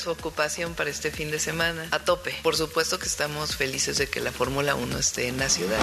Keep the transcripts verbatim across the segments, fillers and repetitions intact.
su ocupación para este fin de semana a tope. Por supuesto que estamos felices de que la Fórmula uno esté en la ciudad.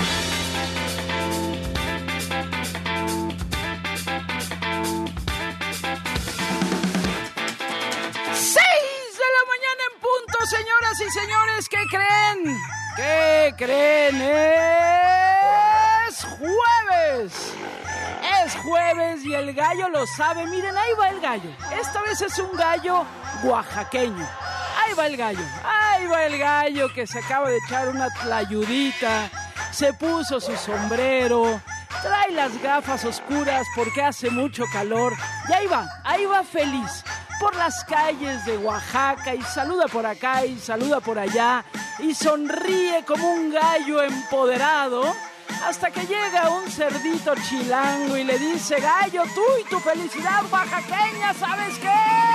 Señoras y señores, ¿qué creen? ¿Qué creen? ¡Es jueves! Es jueves y el gallo lo sabe. Miren, ahí va el gallo. Esta vez es un gallo oaxaqueño. Ahí va el gallo. Ahí va el gallo que se acaba de echar una tlayudita. Se puso su sombrero. Trae las gafas oscuras porque hace mucho calor. Y ahí va, ahí va feliz por las calles de Oaxaca y saluda por acá y saluda por allá y sonríe como un gallo empoderado hasta que llega un cerdito chilango y le dice: gallo, tú y tu felicidad oaxaqueña, ¿sabes qué?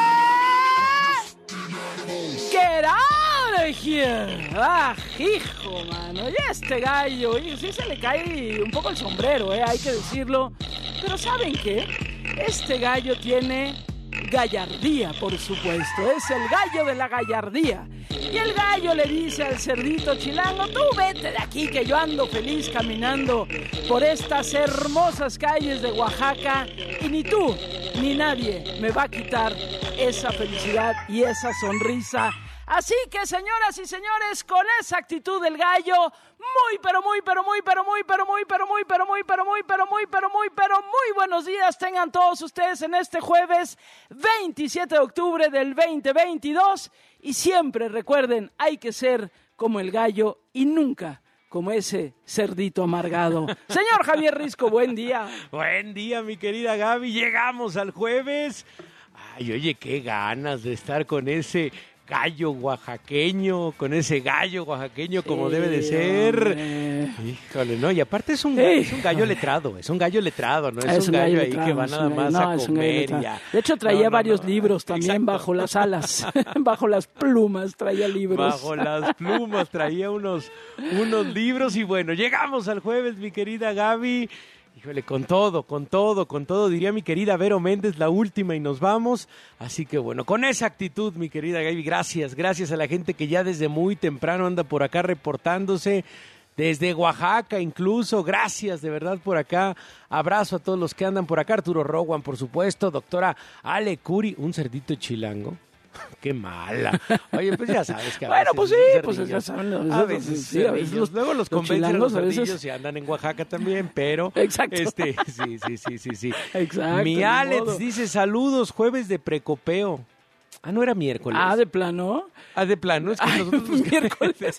¡Get out of here! ¡Ah, hijo, mano! Y este gallo, y sí se le cae un poco el sombrero, ¿eh? Hay que decirlo. Pero ¿saben qué? Este gallo tiene gallardía, por supuesto. Es el gallo de la gallardía. Y el gallo le dice al cerdito chilango: tú vete de aquí, que yo ando feliz caminando por estas hermosas calles de Oaxaca y ni tú ni nadie me va a quitar esa felicidad y esa sonrisa. Así que, señoras y señores, con esa actitud del gallo, muy, pero muy, pero muy, pero muy, pero muy, pero muy, pero muy, pero muy, pero muy, pero muy, pero muy buenos días tengan todos ustedes en este jueves veintisiete de octubre del veinte veintidós. Y siempre recuerden, hay que ser como el gallo y nunca como ese cerdito amargado. Señor Javier Risco, buen día. Buen día, mi querida Gaby. Llegamos al jueves. Ay, oye, qué ganas de estar con ese gallo oaxaqueño, con ese gallo oaxaqueño como sí, debe de ser. Hombre. Híjole, no, y aparte es un, es un gallo letrado, es un gallo letrado, no es, es un, gallo, gallo ahí letrado, que va nada más no, a comer. Ya. De hecho traía no, no, varios no, libros también. Exacto. Bajo las alas, bajo las plumas traía libros. Bajo las plumas traía unos, unos libros y bueno, llegamos al jueves, mi querida Gaby. Híjole, con todo, con todo, con todo, diría mi querida Vero Méndez, la última y nos vamos. Así que bueno, con esa actitud, mi querida Gaby, gracias, gracias a la gente que ya desde muy temprano anda por acá reportándose, desde Oaxaca incluso, gracias de verdad por acá. Abrazo a todos los que andan por acá, Arturo Rowan, por supuesto, doctora Ale Curi, un cerdito chilango. Qué mala. Oye, pues ya sabes que a bueno, veces... pues sí, pues ya saben. Los, a veces, sí, a veces los, luego los, los convencen los cerdillos y andan en Oaxaca también, pero... Exacto. Este, sí, sí, sí, sí, sí. Exacto. Mi Alex dice, saludos, jueves de precopeo. Ah, ¿no era miércoles? Ah, ¿de plano? Ah, de plano, es que ah, nosotros... miércoles.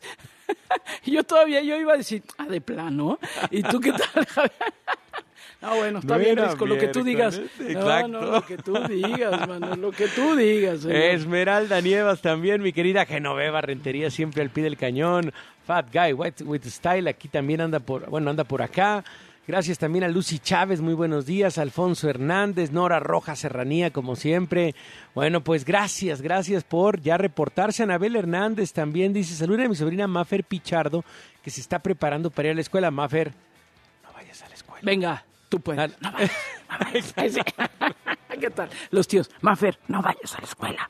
Yo todavía, yo iba a decir, ah, ¿de plano? ¿Y tú qué tal, Javier? Ah, bueno, está no bien, Risco, lo que tú digas. Exacto. No, no, lo que tú digas, mano, lo que tú digas. Señor. Esmeralda Nievas también, mi querida Genoveva Rentería, siempre al pie del cañón. Fat Guy, White with Style, aquí también anda por, bueno, anda por acá. Gracias también a Lucy Chávez, muy buenos días. Alfonso Hernández, Nora Rojas Serranía, como siempre. Bueno, pues gracias, gracias por ya reportarse. Anabel Hernández también dice, saluda a mi sobrina Mafer Pichardo, que se está preparando para ir a la escuela. Mafer, no vayas a la escuela. Venga. Tú puedes. No vayas, no vayas. ¿Qué tal? Los tíos, Mafer, no vayas a la escuela.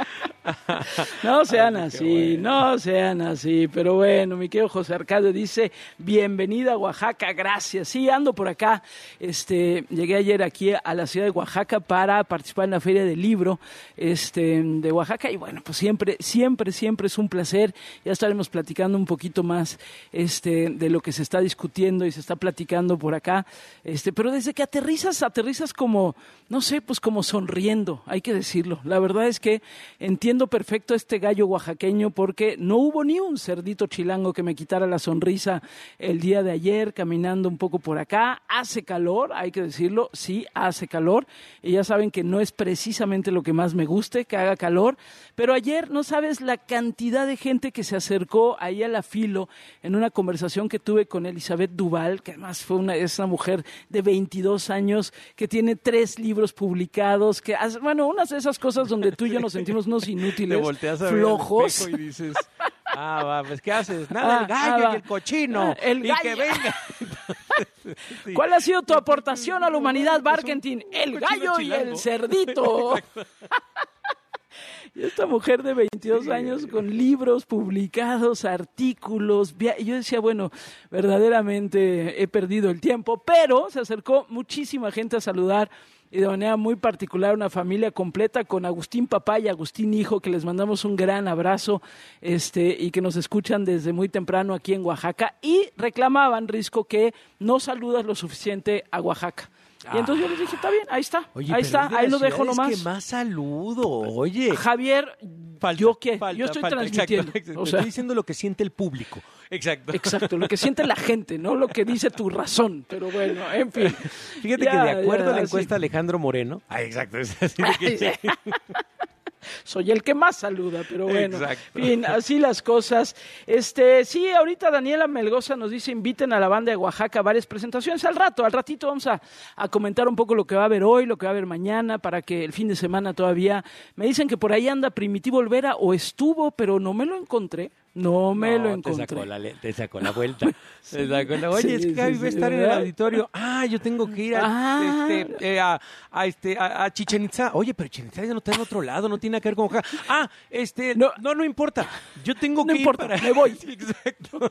No sean Ay, así, bueno. no sean así. Pero bueno, mi querido José Arcadio dice, bienvenida a Oaxaca, gracias. Sí, ando por acá. Este, llegué ayer aquí a la ciudad de Oaxaca para participar en la Feria del Libro este, de Oaxaca. Y bueno, pues siempre, siempre, siempre es un placer. Ya estaremos platicando un poquito más este, de lo que se está discutiendo y se está platicando por acá. Este, pero desde que aterrizas, aterrizas como, no sé, pues como sonriendo, hay que decirlo. La verdad es que entiendo perfecto a este gallo oaxaqueño porque no hubo ni un cerdito chilango que me quitara la sonrisa el día de ayer caminando un poco por acá. Hace calor, hay que decirlo, sí, hace calor. Y ya saben que no es precisamente lo que más me guste, que haga calor. Pero ayer no sabes la cantidad de gente que se acercó ahí a la Filo en una conversación que tuve con Elizabeth Duval, que además fue una, es una mujer de veintidós años que tiene tres libros publicados, que hace, bueno, unas de esas cosas donde tú y yo nos sentimos unos inútiles, te volteas a flojos. Ver el espejo y dices, ah, va, pues ¿qué haces? Nada, ah, el gallo ah, y el cochino, ah, el y gallo. que venga. Sí. ¿Cuál ha sido tu aportación a la humanidad, Barkentin? El gallo y el cerdito. Y esta mujer de veintidós años con libros publicados, artículos, via- y yo decía, bueno, verdaderamente he perdido el tiempo, pero se acercó muchísima gente a saludar y de manera muy particular una familia completa con Agustín papá y Agustín hijo, que les mandamos un gran abrazo este y que nos escuchan desde muy temprano aquí en Oaxaca y reclamaban, Risco, que no saludas lo suficiente a Oaxaca. Y entonces yo les dije, está bien, ahí está, Oye, ahí pero está, es de ahí las lo dejo ciudades nomás. que más saludo, oye. Javier, Falta, ¿yo qué? falta, yo estoy falta, transmitiendo. exacto, exacto. O sea, Estoy diciendo lo que siente el público. Exacto. exacto, lo que siente la gente, no lo que dice tu razón. Pero bueno, en fin. Fíjate Ya, que de acuerdo ya, a la encuesta sí. Alejandro Moreno. Ah, exacto. Es así de que- Soy el que más saluda, pero bueno, Exacto. en fin, así las cosas. Este, sí, ahorita Daniela Melgoza nos dice, inviten a la banda de Oaxaca a varias presentaciones al rato, al ratito vamos a, a comentar un poco lo que va a haber hoy, lo que va a haber mañana, para que el fin de semana todavía, me dicen que por ahí anda Primitivo Olvera, o estuvo, pero no me lo encontré. No me No, lo te encontré. sacó la, le- te sacó la vuelta. Te sacó la- Oye, Sí, es que sí, Gaby sí, va a estar en el ¿verdad? auditorio. Ah, yo tengo que ir a, Ah. este, eh, a, a, este, a, a Chichén Itzá. Oye, pero Chichén Itzá ya no está en otro lado, no tiene nada que ver con Oaxaca. Ah, este, no, No. no, importa. Yo tengo No que importa, ir para... me voy. Sí, exacto.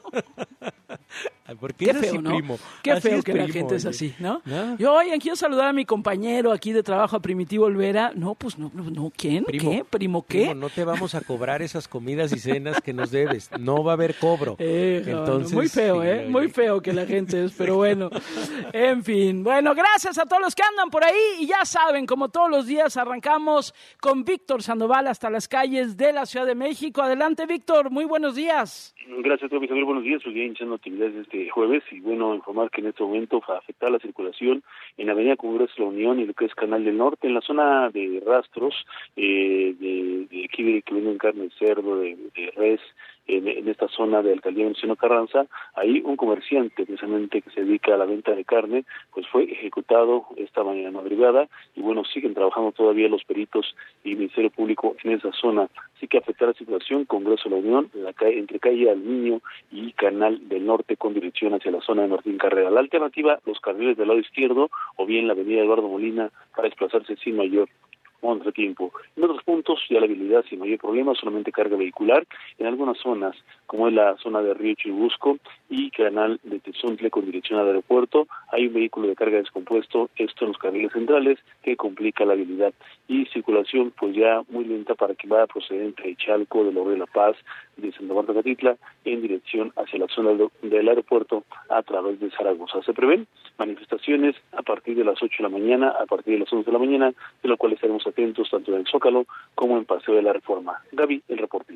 Ay, Porque Qué es así, feo, ¿no? primo. Qué Así feo es que la primo, gente es oye. así, ¿no? ¿No? Yo, oigan, quiero saludar a mi compañero aquí de trabajo, a Primitivo Olvera. No, pues no, no, no, ¿quién? Primo, ¿Qué? ¿Primo qué? Primo, no te vamos a cobrar esas comidas y cenas que nos debes. No va a haber cobro. Eh, no, Entonces, muy feo, sí, ¿eh? oye. Muy feo que la gente es, pero bueno. En fin. Bueno, gracias a todos los que andan por ahí. Y ya saben, como todos los días, arrancamos con Víctor Sandoval hasta las calles de la Ciudad de México. Adelante, Víctor. Muy buenos días. Gracias, doctor Isabel. Buenos días. Pues ya iniciando actividades este jueves y bueno, informar que en este momento va a afectar la circulación en la Avenida Congreso de la Unión y lo que es Canal del Norte, en la zona de rastros, eh, de, de aquí de, que venden carne de cerdo, de, de res, en, en esta zona de Alcaldía Venustiano Carranza. Ahí un comerciante precisamente que se dedica a la venta de carne, pues fue ejecutado esta mañana madrugada y bueno, siguen trabajando todavía los peritos y Ministerio Público en esa zona. Así que afectar la situación, Congreso de la Unión, la calle, entre calle Al Niño y Canal del Norte con dirección hacia la zona de Martín Carrera. La alternativa, los carriles del lado izquierdo o bien la avenida Eduardo Molina para desplazarse sin mayor tiempo. En otros puntos ya la habilidad sin mayor problema, solamente carga vehicular. En algunas zonas, como es la zona de Río Chibusco y Canal de Tezontle con dirección al aeropuerto, hay un vehículo de carga descompuesto, esto en los carriles centrales, que complica la habilidad. Y circulación pues ya muy lenta para que vaya procedente de Chalco, de Loré de La Paz, de Santa Marta Catitla, en dirección hacia la zona del aeropuerto a través de Zaragoza. Se prevén manifestaciones a partir de las ocho de la mañana, a partir de las once de la mañana, de lo cual estaremos atentos tanto en el Zócalo como en Paseo de la Reforma. Gaby, el reporte.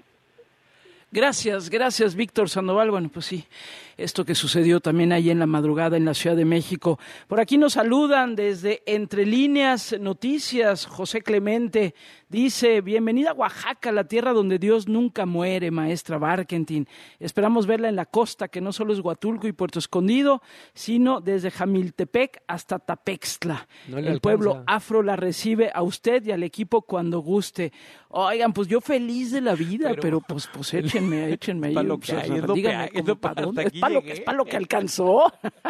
Gracias, gracias, Víctor Sandoval. Bueno, pues sí, esto que sucedió también ahí en la madrugada en la Ciudad de México. Por aquí nos saludan desde Entre Líneas Noticias. José Clemente dice, bienvenida a Oaxaca, la tierra donde Dios nunca muere, maestra Barkentin. Esperamos verla en la costa, que no solo es Huatulco y Puerto Escondido, sino desde Jamiltepec hasta Tapextla. No le El alcanza. pueblo afro la recibe a usted y al equipo cuando guste. Oigan, pues yo feliz de la vida, pero, Pero- pues, pues échenme, échenme ahí. Es pa' lo o que sea, hay, es lo que díganme hay, es cómo, lo pa' pa- dónde, hasta es aquí para lo, llegué. es pa' lo que alcanzó.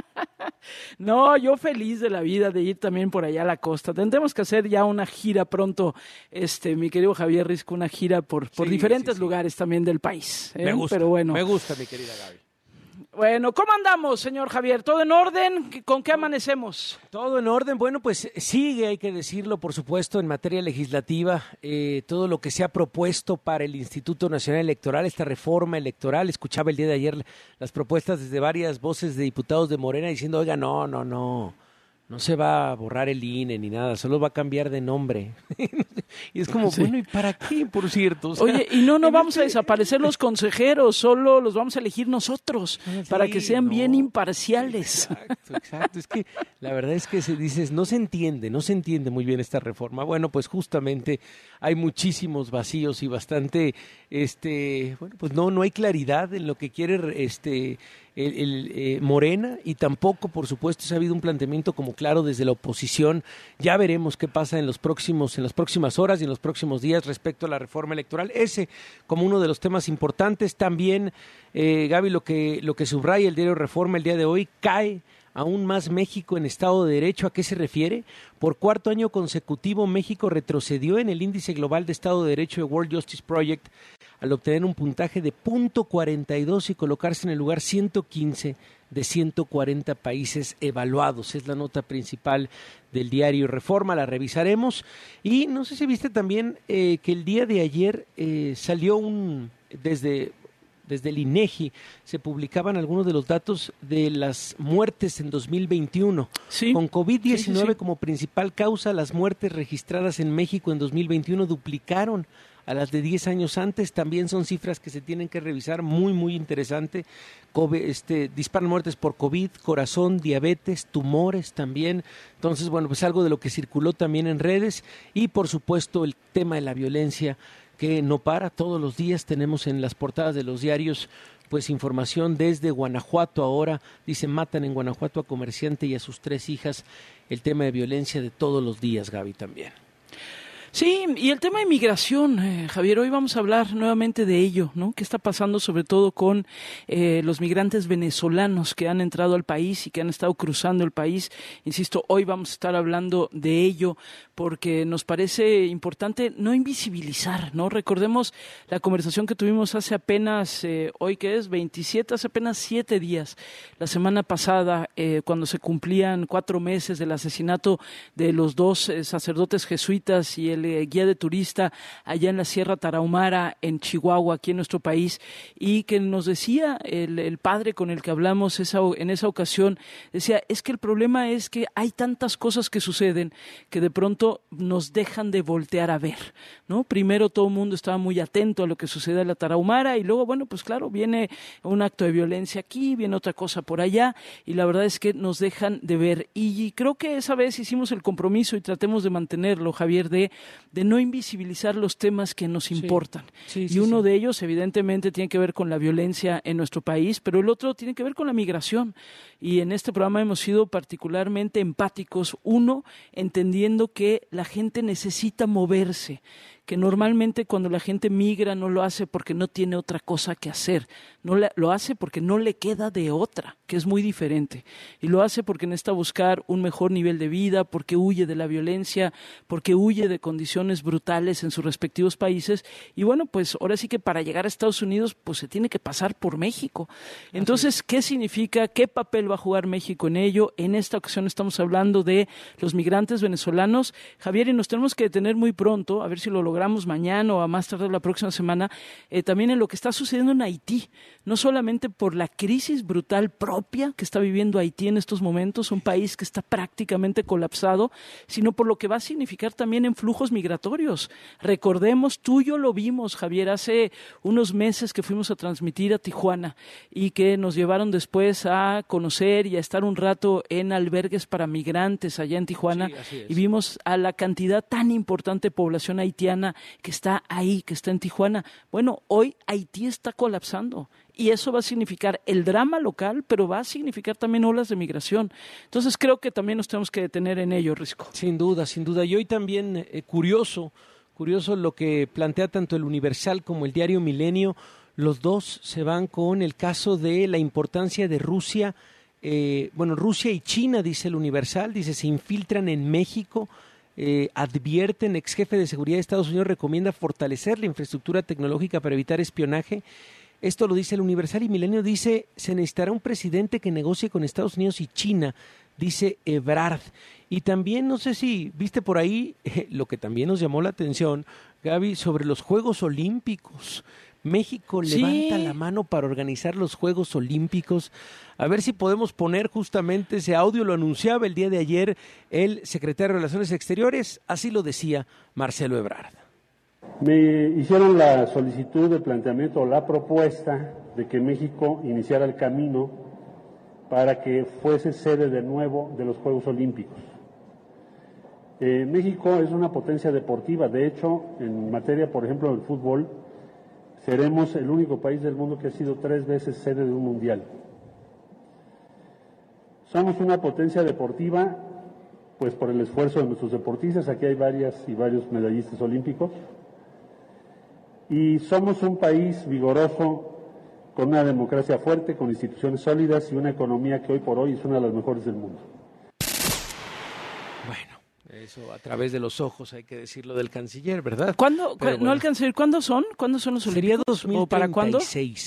No, yo feliz de la vida de ir también por allá a la costa. Tendremos que hacer ya una gira pronto, este, mi querido Javier Risco, una gira por, por Sí, diferentes sí, sí. lugares también del país. ¿eh? Me gusta, Pero bueno, me gusta, mi querida Gaby. bueno, ¿cómo andamos, señor Javier? ¿Todo en orden? ¿Con qué amanecemos? Todo en orden. Bueno, pues sigue, hay que decirlo, por supuesto, en materia legislativa, eh, todo lo que se ha propuesto para el Instituto Nacional Electoral, esta reforma electoral. Escuchaba el día de ayer las propuestas desde varias voces de diputados de Morena diciendo, oiga, no, no, no, no se va a borrar el I N E ni nada, solo va a cambiar de nombre. Y es como, Sí. bueno, ¿y para qué, por cierto? O sea, Oye, y no, no en vamos a este- desaparecer los consejeros, solo los vamos a elegir nosotros, Ah, para sí, que sean no. bien imparciales. Exacto, exacto. Es que la verdad es que se dices, no se entiende, no se entiende muy bien esta reforma. Bueno, pues justamente hay muchísimos vacíos y bastante, este, bueno, pues no, no hay claridad en lo que quiere, este, el, el, eh, Morena, y tampoco, por supuesto, se ha habido un planteamiento como claro desde la oposición. Ya veremos qué pasa en los próximos, en las próximas horas y en los próximos días respecto a la reforma electoral. Ese como uno de los temas importantes. También, eh, Gaby, lo que, lo que subraya el diario Reforma el día de hoy, cae aún más México en Estado de Derecho. ¿A qué se refiere? Por cuarto año consecutivo, México retrocedió en el índice global de Estado de Derecho de World Justice Project al obtener un puntaje de punto cuarenta y dos y colocarse en el lugar ciento quince de ciento cuarenta países evaluados. Es la nota principal del diario Reforma, la revisaremos. Y no sé si viste también eh, que el día de ayer eh, salió un, desde... Desde el INEGI se publicaban algunos de los datos de las muertes en dos mil veintiuno. Sí. Con COVID diecinueve sí, sí, sí. como principal causa, las muertes registradas en México en dos mil veintiuno duplicaron a las de diez años antes. También son cifras que se tienen que revisar, muy, muy interesante. COVID, este, disparan muertes por COVID, corazón, diabetes, tumores también. Entonces, bueno, pues algo de lo que circuló también en redes. Y, por supuesto, el tema de la violencia, que no para. Todos los días tenemos en las portadas de los diarios pues información desde Guanajuato. Ahora dice, matan en Guanajuato a comerciante y a sus tres hijas. El tema de violencia de todos los días, Gaby, también. Sí, y el tema de migración, eh, Javier, hoy vamos a hablar nuevamente de ello, ¿no? ¿Qué está pasando sobre todo con eh, los migrantes venezolanos que han entrado al país y que han estado cruzando el país? Insisto, hoy vamos a estar hablando de ello porque nos parece importante no invisibilizar, ¿no? Recordemos la conversación que tuvimos hace apenas, eh, hoy que es veintisiete, hace apenas siete días, la semana pasada, eh, cuando se cumplían cuatro meses del asesinato de los dos eh, sacerdotes jesuitas y el guía de turista allá en la Sierra Tarahumara, en Chihuahua, aquí en nuestro país, y que nos decía el, el padre con el que hablamos esa, en esa ocasión, decía, es que el problema es que hay tantas cosas que suceden que de pronto nos dejan de voltear a ver, ¿no? Primero todo el mundo estaba muy atento a lo que sucede en la Tarahumara y luego, bueno, pues claro, viene un acto de violencia aquí, viene otra cosa por allá y la verdad es que nos dejan de ver y creo que esa vez hicimos el compromiso y tratemos de mantenerlo, Javier, de de no invisibilizar los temas que nos importan. Sí, sí, y uno sí, sí. de ellos, evidentemente, tiene que ver con la violencia en nuestro país, pero el otro tiene que ver con la migración. Y en este programa hemos sido particularmente empáticos. Uno, entendiendo que la gente necesita moverse, que normalmente cuando la gente migra no lo hace porque no tiene otra cosa que hacer, no la, lo hace porque no le queda de otra, que es muy diferente, y lo hace porque necesita buscar un mejor nivel de vida, porque huye de la violencia, porque huye de condiciones brutales en sus respectivos países, y bueno, pues ahora sí que para llegar a Estados Unidos pues se tiene que pasar por México. Entonces, ¿qué significa? ¿Qué papel va a jugar México en ello? En esta ocasión estamos hablando de los migrantes venezolanos, Javier, y nos tenemos que detener muy pronto, a ver si lo logramos logramos mañana o a más tarde la próxima semana, eh, también en lo que está sucediendo en Haití, no solamente por la crisis brutal propia que está viviendo Haití en estos momentos, un país que está prácticamente colapsado, sino por lo que va a significar también en flujos migratorios. Recordemos, tú y yo lo vimos, Javier, hace unos meses que fuimos a transmitir a Tijuana y que nos llevaron después a conocer y a estar un rato en albergues para migrantes allá en Tijuana, sí, y vimos a la cantidad tan importante de población haitiana que está ahí, que está en Tijuana. Bueno, hoy Haití está colapsando y eso va a significar el drama local, pero va a significar también olas de migración. Entonces creo que también nos tenemos que detener en ello, Risco. Sin duda, sin duda. Y hoy también eh, curioso, curioso lo que plantea tanto el Universal como el diario Milenio. Los dos se van con el caso de la importancia de Rusia. Eh, bueno, Rusia y China, dice el Universal, dice, se infiltran en México. Eh, advierten, ex jefe de seguridad de Estados Unidos recomienda fortalecer la infraestructura tecnológica para evitar espionaje. Esto lo dice el Universal y Milenio dice, se necesitará un presidente que negocie con Estados Unidos y China, dice Ebrard. Y también, no sé si viste por ahí, eh, lo que también nos llamó la atención, Gaby, sobre los Juegos Olímpicos. México sí. levanta la mano para organizar los Juegos Olímpicos. A ver si podemos poner justamente ese audio, lo anunciaba el día de ayer el secretario de Relaciones Exteriores, así lo decía Marcelo Ebrard. Me hicieron la solicitud de planteamiento o la propuesta de que México iniciara el camino para que fuese sede de nuevo de los Juegos Olímpicos. Eh, México es una potencia deportiva, de hecho, en materia, por ejemplo, del fútbol, seremos el único país del mundo que ha sido tres veces sede de un mundial. Somos una potencia deportiva, pues por el esfuerzo de nuestros deportistas, aquí hay varias y varios medallistas olímpicos, y somos un país vigoroso con una democracia fuerte, con instituciones sólidas y una economía que hoy por hoy es una de las mejores del mundo. Bueno, eso a través de los ojos hay que decirlo del canciller, ¿verdad? ¿Cuándo? Pero No bueno. alcancé. ¿Cuándo son? ¿Cuándo son los Sería olímpicos? dos mil treinta y seis. ¿O para cuándo?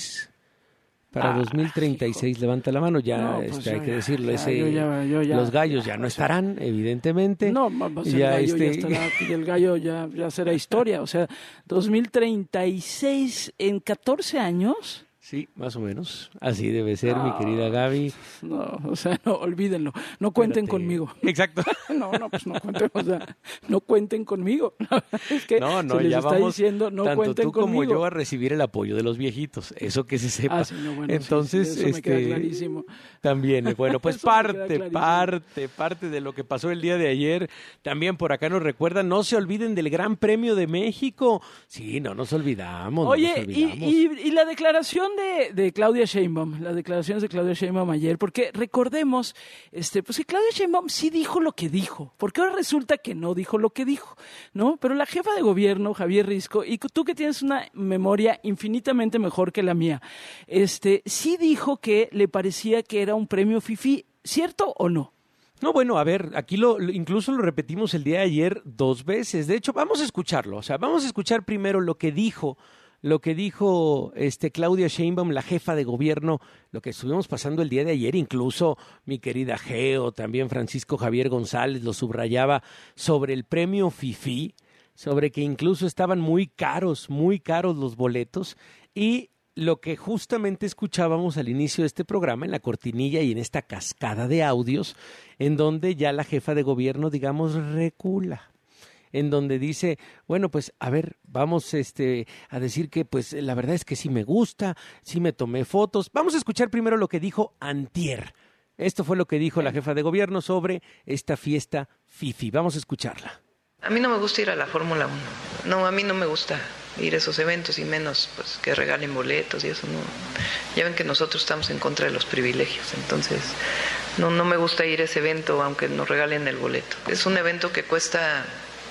Para Ah, dos mil treinta y seis, levanta la mano, ya No, pues este, hay yo que ya, decirlo, ya, ese, yo ya, yo ya, los gallos ya no estarán, evidentemente. No, pues el ya, gallo este... ya estará aquí, el gallo ya, ya será historia. O sea, dos mil treinta y seis en catorce años. Sí, más o menos. Así debe ser, No, mi querida Gaby. No, o sea, no, olvídenlo. No cuenten Espérate. conmigo. Exacto. No, no, pues no cuenten, o sea, no cuenten conmigo. Es que No, no, se les ya está vamos, diciendo, no tanto cuenten tú como conmigo. yo, a recibir el apoyo de los viejitos. Eso que se sepa. Ah, sí, no, bueno, Entonces, sí, sí, eso me queda este, clarísimo. también, eh, bueno, pues Eso me queda parte, clarísimo. parte, parte de lo que pasó el día de ayer. También por acá nos recuerdan, no se olviden del Gran Premio de México. Sí, no nos olvidamos. no Oye, nos y, olvidamos. y, y la declaración de, de Claudia Sheinbaum, las declaraciones de Claudia Sheinbaum ayer, porque recordemos, este, pues que Claudia Sheinbaum sí dijo lo que dijo, porque ahora resulta que no dijo lo que dijo, ¿no? Pero la jefa de gobierno, Javier Risco, y tú que tienes una memoria infinitamente mejor que la mía, este, sí dijo que le parecía que era un premio fifí, ¿cierto o no? No, bueno, a ver, aquí lo, lo- incluso lo repetimos el día de ayer dos veces. De hecho, vamos a escucharlo. O sea, vamos a escuchar primero lo que dijo, lo que dijo este Claudia Sheinbaum, la jefa de gobierno, lo que estuvimos pasando el día de ayer. Incluso mi querida Geo, también Francisco Javier González lo subrayaba sobre el premio fifí, sobre que incluso estaban muy caros, muy caros los boletos y lo que justamente escuchábamos al inicio de este programa, en la cortinilla y en esta cascada de audios, en donde ya la jefa de gobierno, digamos, recula, en donde dice, bueno, pues a ver, vamos este, a decir que pues la verdad es que sí me gusta, sí me tomé fotos. Vamos a escuchar primero lo que dijo antier. Esto fue lo que dijo la jefa de gobierno sobre esta fiesta fifí. Vamos a escucharla. A mí no me gusta ir a la Fórmula uno. No, a mí no me gusta ir a esos eventos y menos pues que regalen boletos y eso no. Ya ven que nosotros estamos en contra de los privilegios, entonces no no me gusta ir a ese evento aunque nos regalen el boleto. Es un evento que cuesta,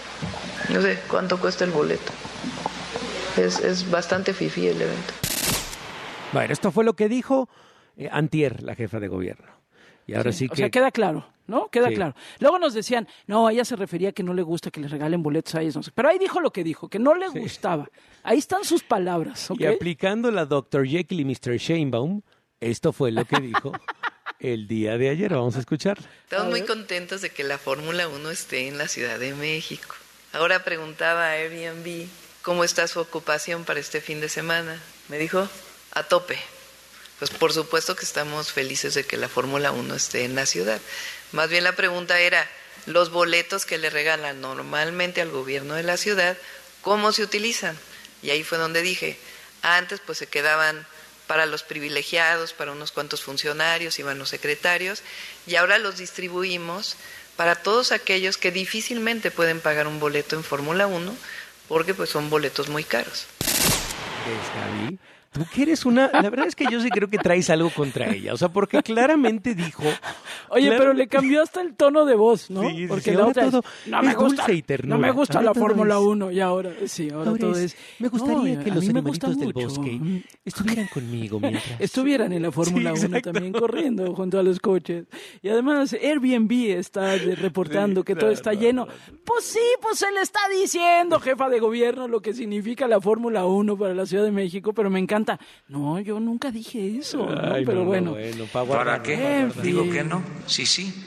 no sé cuánto cuesta el boleto. Es es bastante fifí el evento. Bueno, esto fue lo que dijo eh, antier la jefa de gobierno. Y ahora sí, O que... sea, queda claro, ¿no? Queda Sí. claro. Luego nos decían, no, ella se refería a que no le gusta que le regalen boletos a ellos. No sé. Pero ahí dijo lo que dijo, que no le gustaba. Ahí están sus palabras, ¿ok? Y aplicando la doctor Jekyll y mister Sheinbaum, esto fue lo que dijo el día de ayer. Vamos a escuchar. Estamos muy contentos de que la Fórmula uno esté en la Ciudad de México. Ahora preguntaba a Airbnb cómo está su ocupación para este fin de semana. Me dijo, a tope. Pues por supuesto que estamos felices de que la Fórmula uno esté en la ciudad. Más bien la pregunta era, los boletos que le regalan normalmente al gobierno de la ciudad, ¿cómo se utilizan? Y ahí fue donde dije, antes pues se quedaban para los privilegiados, para unos cuantos funcionarios, iban los secretarios, y ahora los distribuimos para todos aquellos que difícilmente pueden pagar un boleto en Fórmula uno, porque pues son boletos muy caros. ¿Ves, Gaby? Tú que eres una... La verdad es que yo sí creo que traes algo contra ella. O sea, porque claramente dijo... Oye, claro- pero le cambió hasta el tono de voz, ¿no? Sí, sí, Porque sí, la ahora otra todo es, no es me gusta, dulce y ternura. no me gusta Ahora la todo Fórmula es- uno y ahora, sí, ahora, Ahora todo es, es... me gustaría no, que a los mí me gusta animalitos del mucho. bosque estuvieran conmigo mientras... Estuvieran en la Fórmula Sí, uno exacto. también corriendo junto a los coches. Y además Airbnb está de- reportando Sí, que todo claro, está no, lleno. no, Pues sí, pues se le está diciendo, jefa de gobierno, lo que significa la Fórmula uno para la Ciudad de México, pero me encanta. No, yo nunca dije eso, ¿no? Ay, Pero no, no, bueno. bueno, pa' ¿Para guardarlo, qué? pa' guardarlo. Digo fin. que no. Sí, sí.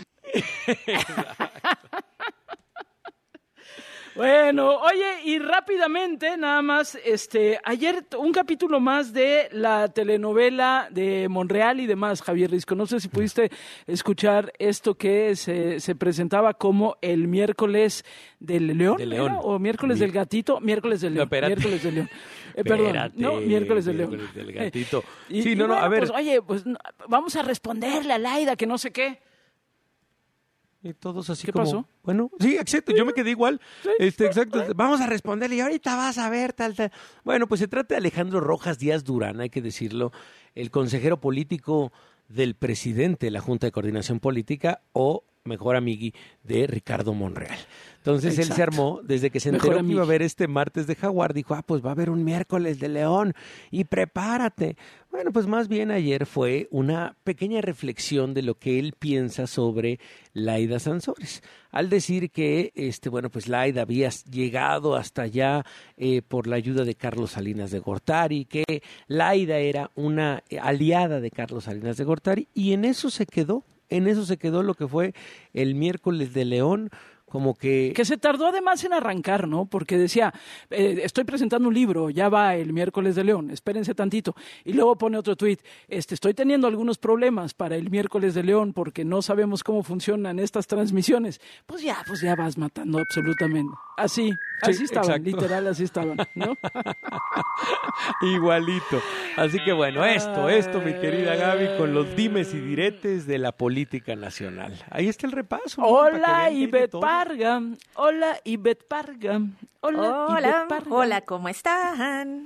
Bueno, oye, y rápidamente, nada más, este, ayer t- un capítulo más de la telenovela de Monreal y demás, Javier Risco. No sé si pudiste escuchar esto que se, se presentaba como el miércoles del león, Del león. ¿era? O miércoles Mi- del gatito, miércoles del No, león, espérate. miércoles del león. Eh, perdón, Espérate, no, miércoles del león. miércoles del gatito. Y- Sí, y no, no, a bueno, ver. pues, oye, pues no, vamos a responderle a Laida que no sé qué. Y todos así ¿Qué como, pasó? bueno, sí, exacto, yo me quedé igual. Este, exacto, vamos a responderle y ahorita vas a ver tal tal. Bueno, pues se trata de Alejandro Rojas Díaz Durán, hay que decirlo, el consejero político del presidente de la Junta de Coordinación Política o mejor amigui de Ricardo Monreal. Entonces Exacto. él se armó, desde que se enteró que iba a haber este martes de Jaguar, dijo, ah, pues va a haber un miércoles de León y prepárate. Bueno, pues más bien ayer fue una pequeña reflexión de lo que él piensa sobre Laida Sansores, al decir que, este, bueno, pues Laida había llegado hasta allá eh, por la ayuda de Carlos Salinas de Gortari, que Laida era una aliada de Carlos Salinas de Gortari, y en eso se quedó, en eso se quedó lo que fue el miércoles de León. Como que... que se tardó además en arrancar, ¿no? Porque decía, eh, estoy presentando un libro, ya va el miércoles de León, espérense tantito. Y luego pone otro tuit, este, estoy teniendo algunos problemas para el miércoles de León porque no sabemos cómo funcionan estas transmisiones. Pues ya, pues ya vas matando absolutamente. Así, así sí, estaban, exacto. literal, así estaban, ¿no? Igualito. Así que bueno, esto, esto, mi querida Gaby, con los dimes y diretes de la política nacional. Ahí está el repaso. Hola, Ivette Parga. Hola, Ivette Parga. Hola, Hola, Ivette Parga. Hola, ¿cómo están?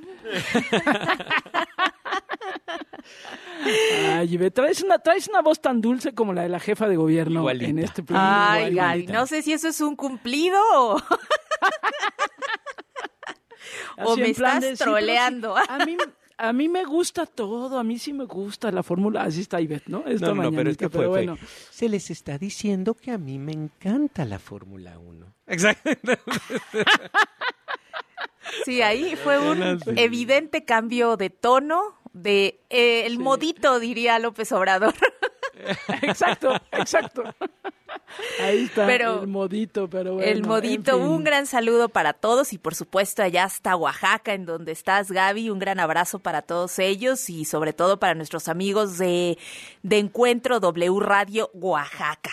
Ay, Ivette, traes una, traes una voz tan dulce como la de la jefa de gobierno. Igualita. En este programa. Ay, Gaby, no sé si eso es un cumplido o... o me estás de, troleando. Sí, a mí a mí me gusta todo, a mí sí me gusta la fórmula, así está Ivette, ¿no? Esta no, no, pero es que fue, pero bueno. fue. Se les está diciendo que a mí me encanta la Fórmula uno. Exacto. Sí, ahí fue un evidente cambio de tono, de eh, el sí. modito, diría López Obrador. Exacto, exacto. Ahí está, pero el modito, pero bueno. El modito, en fin. Un gran saludo para todos y por supuesto allá hasta Oaxaca, en donde estás, Gaby, un gran abrazo para todos ellos y sobre todo para nuestros amigos de, de Encuentro W Radio Oaxaca.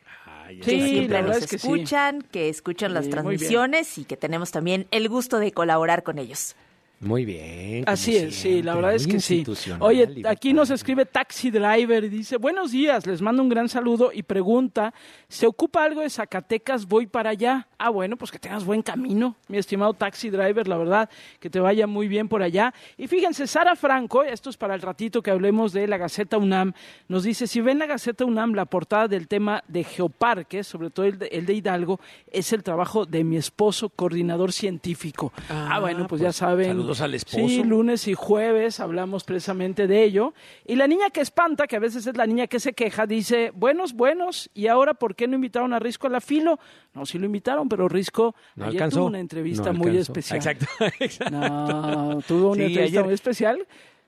Ay, que sí, siempre la nos es que escuchan, sí. que escuchan sí, las transmisiones y que tenemos también el gusto de colaborar con ellos. Muy bien. Así siempre, es, sí, la verdad es que sí. Oye, aquí nos escribe Taxi Driver y dice, buenos días, les mando un gran saludo y pregunta, ¿se ocupa algo de Zacatecas? Voy para allá. Ah, bueno, pues que tengas buen camino, mi estimado Taxi Driver, la verdad, que te vaya muy bien por allá. Y fíjense, Sara Franco, esto es para el ratito que hablemos de la Gaceta UNAM, nos dice, si ven la Gaceta UNAM, la portada del tema de Geoparques, sobre todo el de, el de Hidalgo, es el trabajo de mi esposo, coordinador científico. Ah, ah bueno, pues, pues ya saben. Al esposo. Sí, lunes y jueves hablamos precisamente de ello. Y la niña que espanta, que a veces es la niña que se queja, dice, buenos, buenos, ¿y ahora por qué no invitaron a Risco a la filo? No, sí lo invitaron, pero Risco no ayer alcanzó. tuvo una entrevista no muy especial. Exacto, exacto. No, tuvo una sí, entrevista ayer... muy especial.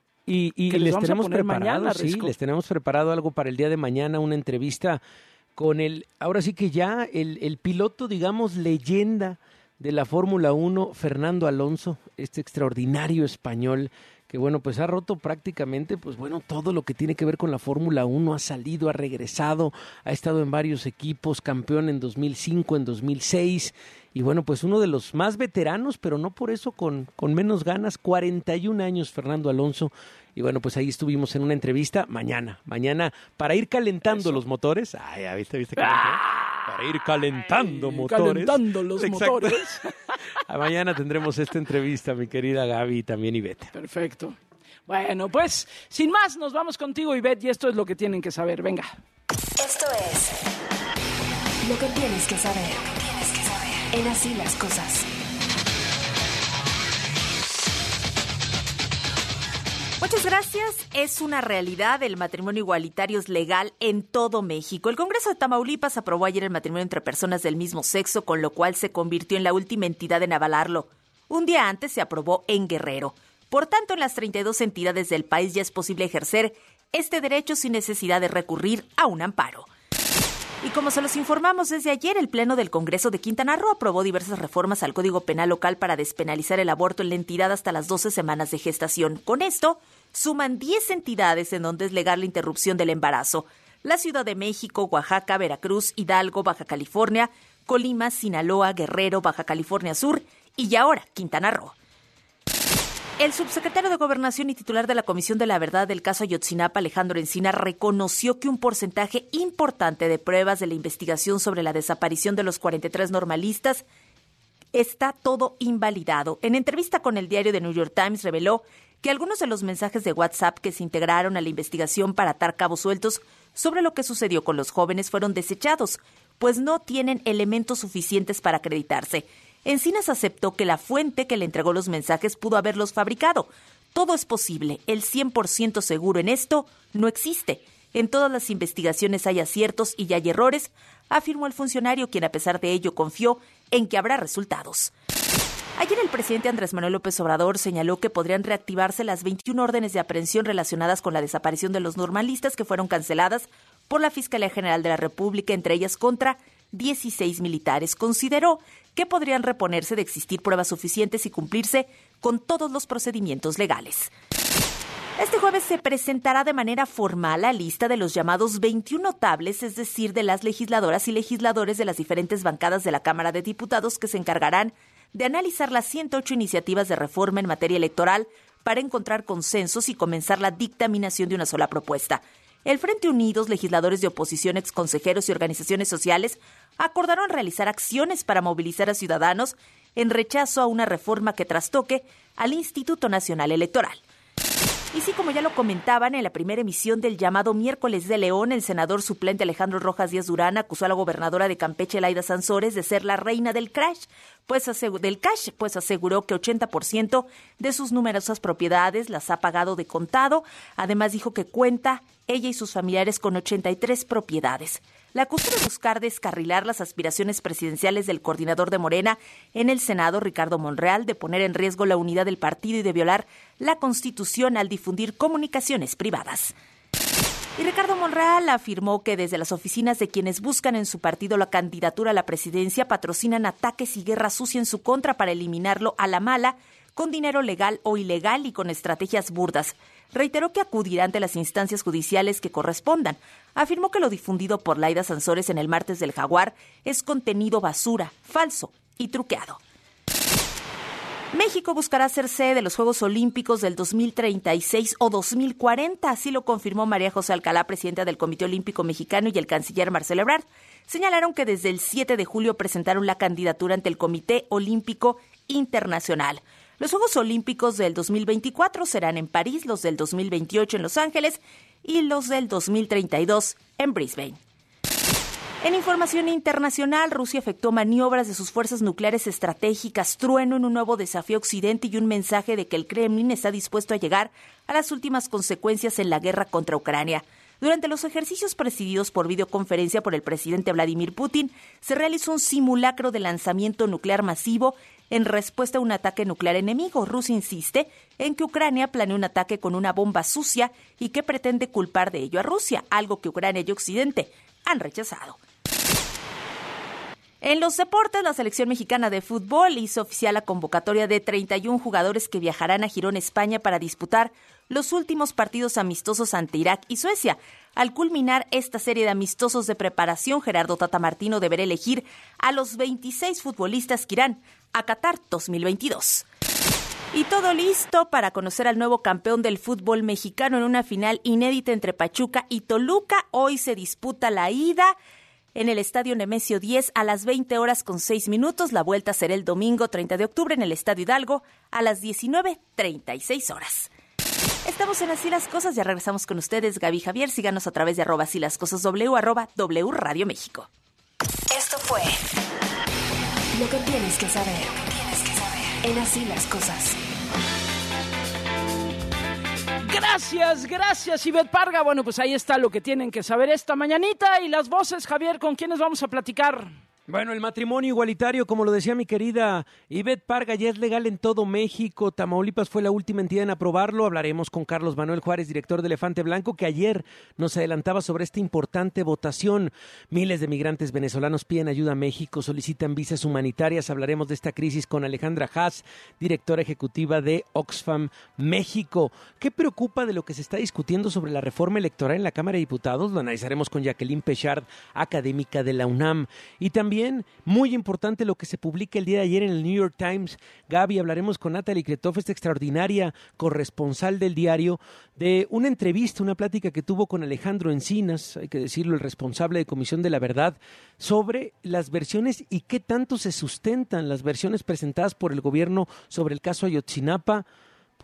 Y, y les, les tenemos preparado, mañana, sí, les tenemos preparado algo para el día de mañana, una entrevista con el, ahora sí que ya el, el piloto, digamos, leyenda de la Fórmula uno, Fernando Alonso, este extraordinario español que, bueno, pues ha roto prácticamente, pues bueno, todo lo que tiene que ver con la Fórmula uno, ha salido, ha regresado, ha estado en varios equipos, campeón en dos mil cinco, en dos mil seis, y bueno, pues uno de los más veteranos, pero no por eso con, con menos ganas, cuarenta y un años Fernando Alonso, y bueno, pues ahí estuvimos en una entrevista mañana, mañana, para ir calentando eso. Los motores, ay, ya viste, viste, para ir calentando Ay, motores. Calentando los Exacto. motores. Mañana tendremos esta entrevista, mi querida Gaby, y también Ivette. Perfecto. Bueno, pues, sin más, nos vamos contigo, Ivette, y esto es lo que tienen que saber. Venga. Esto es lo que tienes que saber. Lo que tienes que saber. En Así las Cosas. Muchas gracias. Es una realidad. El matrimonio igualitario es legal en todo México. El Congreso de Tamaulipas aprobó ayer el matrimonio entre personas del mismo sexo, con lo cual se convirtió en la última entidad en avalarlo. Un día antes se aprobó en Guerrero. Por tanto, en las treinta y dos entidades del país ya es posible ejercer este derecho sin necesidad de recurrir a un amparo. Y como se los informamos desde ayer, el Pleno del Congreso de Quintana Roo aprobó diversas reformas al Código Penal local para despenalizar el aborto en la entidad hasta las doce semanas de gestación. Con esto, suman diez entidades en donde es legal la interrupción del embarazo. La Ciudad de México, Oaxaca, Veracruz, Hidalgo, Baja California, Colima, Sinaloa, Guerrero, Baja California Sur y ahora Quintana Roo. El subsecretario de Gobernación y titular de la Comisión de la Verdad del caso Ayotzinapa, Alejandro Encina, reconoció que un porcentaje importante de pruebas de la investigación sobre la desaparición de los cuarenta y tres normalistas está todo invalidado. En entrevista con el diario The New York Times reveló que algunos de los mensajes de WhatsApp que se integraron a la investigación para atar cabos sueltos sobre lo que sucedió con los jóvenes fueron desechados, pues no tienen elementos suficientes para acreditarse. Encinas aceptó que la fuente que le entregó los mensajes pudo haberlos fabricado. Todo es posible. El cien por ciento seguro en esto no existe. En todas las investigaciones hay aciertos y hay errores, afirmó el funcionario, quien a pesar de ello confió en que habrá resultados. Ayer el presidente Andrés Manuel López Obrador señaló que podrían reactivarse las veintiuna órdenes de aprehensión relacionadas con la desaparición de los normalistas que fueron canceladas por la Fiscalía General de la República, entre ellas contra dieciséis militares. Consideró que podrían reponerse de existir pruebas suficientes y cumplirse con todos los procedimientos legales. Este jueves se presentará de manera formal la lista de los llamados veintiún notables, es decir, de las legisladoras y legisladores de las diferentes bancadas de la Cámara de Diputados que se encargarán de analizar las ciento ocho iniciativas de reforma en materia electoral para encontrar consensos y comenzar la dictaminación de una sola propuesta. El Frente Unidos, legisladores de oposición, exconsejeros y organizaciones sociales acordaron realizar acciones para movilizar a ciudadanos en rechazo a una reforma que trastoque al Instituto Nacional Electoral. Y sí, como ya lo comentaban, en la primera emisión del llamado Miércoles de León, el senador suplente Alejandro Rojas Díaz Durán acusó a la gobernadora de Campeche, Laida Sansores, de ser la reina del crash, pues aseguró, del cash, pues aseguró que ochenta por ciento de sus numerosas propiedades las ha pagado de contado. Además dijo que cuenta ella y sus familiares con ochenta y tres propiedades. La acusó de buscar descarrilar las aspiraciones presidenciales del coordinador de Morena en el Senado, Ricardo Monreal, de poner en riesgo la unidad del partido y de violar la Constitución al difundir comunicaciones privadas. Y Ricardo Monreal afirmó que desde las oficinas de quienes buscan en su partido la candidatura a la presidencia patrocinan ataques y guerra sucia en su contra para eliminarlo a la mala, con dinero legal o ilegal y con estrategias burdas. Reiteró que acudirá ante las instancias judiciales que correspondan. Afirmó que lo difundido por Laida Sansores en el Martes del Jaguar es contenido basura, falso y truqueado. México buscará ser sede de los Juegos Olímpicos del dos mil treinta y seis o dos mil cuarenta, así lo confirmó María José Alcalá, presidenta del Comité Olímpico Mexicano, y el canciller Marcelo Ebrard. Señalaron que desde el siete de julio presentaron la candidatura ante el Comité Olímpico Internacional. Los Juegos Olímpicos del dos mil veinticuatro serán en París, los del dos mil veintiocho en Los Ángeles y los del dos mil treinta y dos en Brisbane. En información internacional, Rusia efectuó maniobras de sus fuerzas nucleares estratégicas, trueno en un nuevo desafío a Occidente y un mensaje de que el Kremlin está dispuesto a llegar a las últimas consecuencias en la guerra contra Ucrania. Durante los ejercicios presididos por videoconferencia por el presidente Vladimir Putin, se realizó un simulacro de lanzamiento nuclear masivo en respuesta a un ataque nuclear enemigo. Rusia insiste en que Ucrania planeó un ataque con una bomba sucia y que pretende culpar de ello a Rusia, algo que Ucrania y Occidente han rechazado. En los deportes, la selección mexicana de fútbol hizo oficial la convocatoria de treinta y un jugadores que viajarán a Girón, España, para disputar los últimos partidos amistosos ante Irak y Suecia. Al culminar esta serie de amistosos de preparación, Gerardo Tata Martino deberá elegir a los veintiséis futbolistas que irán a Qatar dos mil veintidós. Y todo listo para conocer al nuevo campeón del fútbol mexicano en una final inédita entre Pachuca y Toluca. Hoy se disputa la ida en el Estadio Nemesio diez a las veinte horas con seis minutos. La vuelta será el domingo treinta de octubre en el Estadio Hidalgo a las diecinueve treinta y seis horas. Estamos en Así las Cosas, ya regresamos con ustedes, Gaby y Javier. Síganos a través de arroba Así las Cosas W, arroba W Radio México. Esto fue Lo que tienes que saber. Lo que tienes que saber. En Así las Cosas. Gracias, gracias, Ivette Parga. Bueno, pues ahí está lo que tienen que saber esta mañanita. Y las voces, Javier, ¿con quiénes vamos a platicar? Bueno, el matrimonio igualitario, como lo decía mi querida Ivette Parga, ya es legal en todo México. Tamaulipas fue la última entidad en aprobarlo. Hablaremos con Carlos Manuel Juárez, director de Elefante Blanco, que ayer nos adelantaba sobre esta importante votación. Miles de migrantes venezolanos piden ayuda a México, solicitan visas humanitarias. Hablaremos de esta crisis con Alejandra Haas, directora ejecutiva de Oxfam México. ¿Qué preocupa de lo que se está discutiendo sobre la reforma electoral en la Cámara de Diputados? Lo analizaremos con Jacqueline Pechard, académica de la UNAM. Y también También, muy importante lo que se publica el día de ayer en el New York Times. Gaby, hablaremos con Natalie Kretov, esta extraordinaria corresponsal del diario, de una entrevista, una plática que tuvo con Alejandro Encinas, hay que decirlo, el responsable de Comisión de la Verdad, sobre las versiones y qué tanto se sustentan las versiones presentadas por el gobierno sobre el caso Ayotzinapa. Pues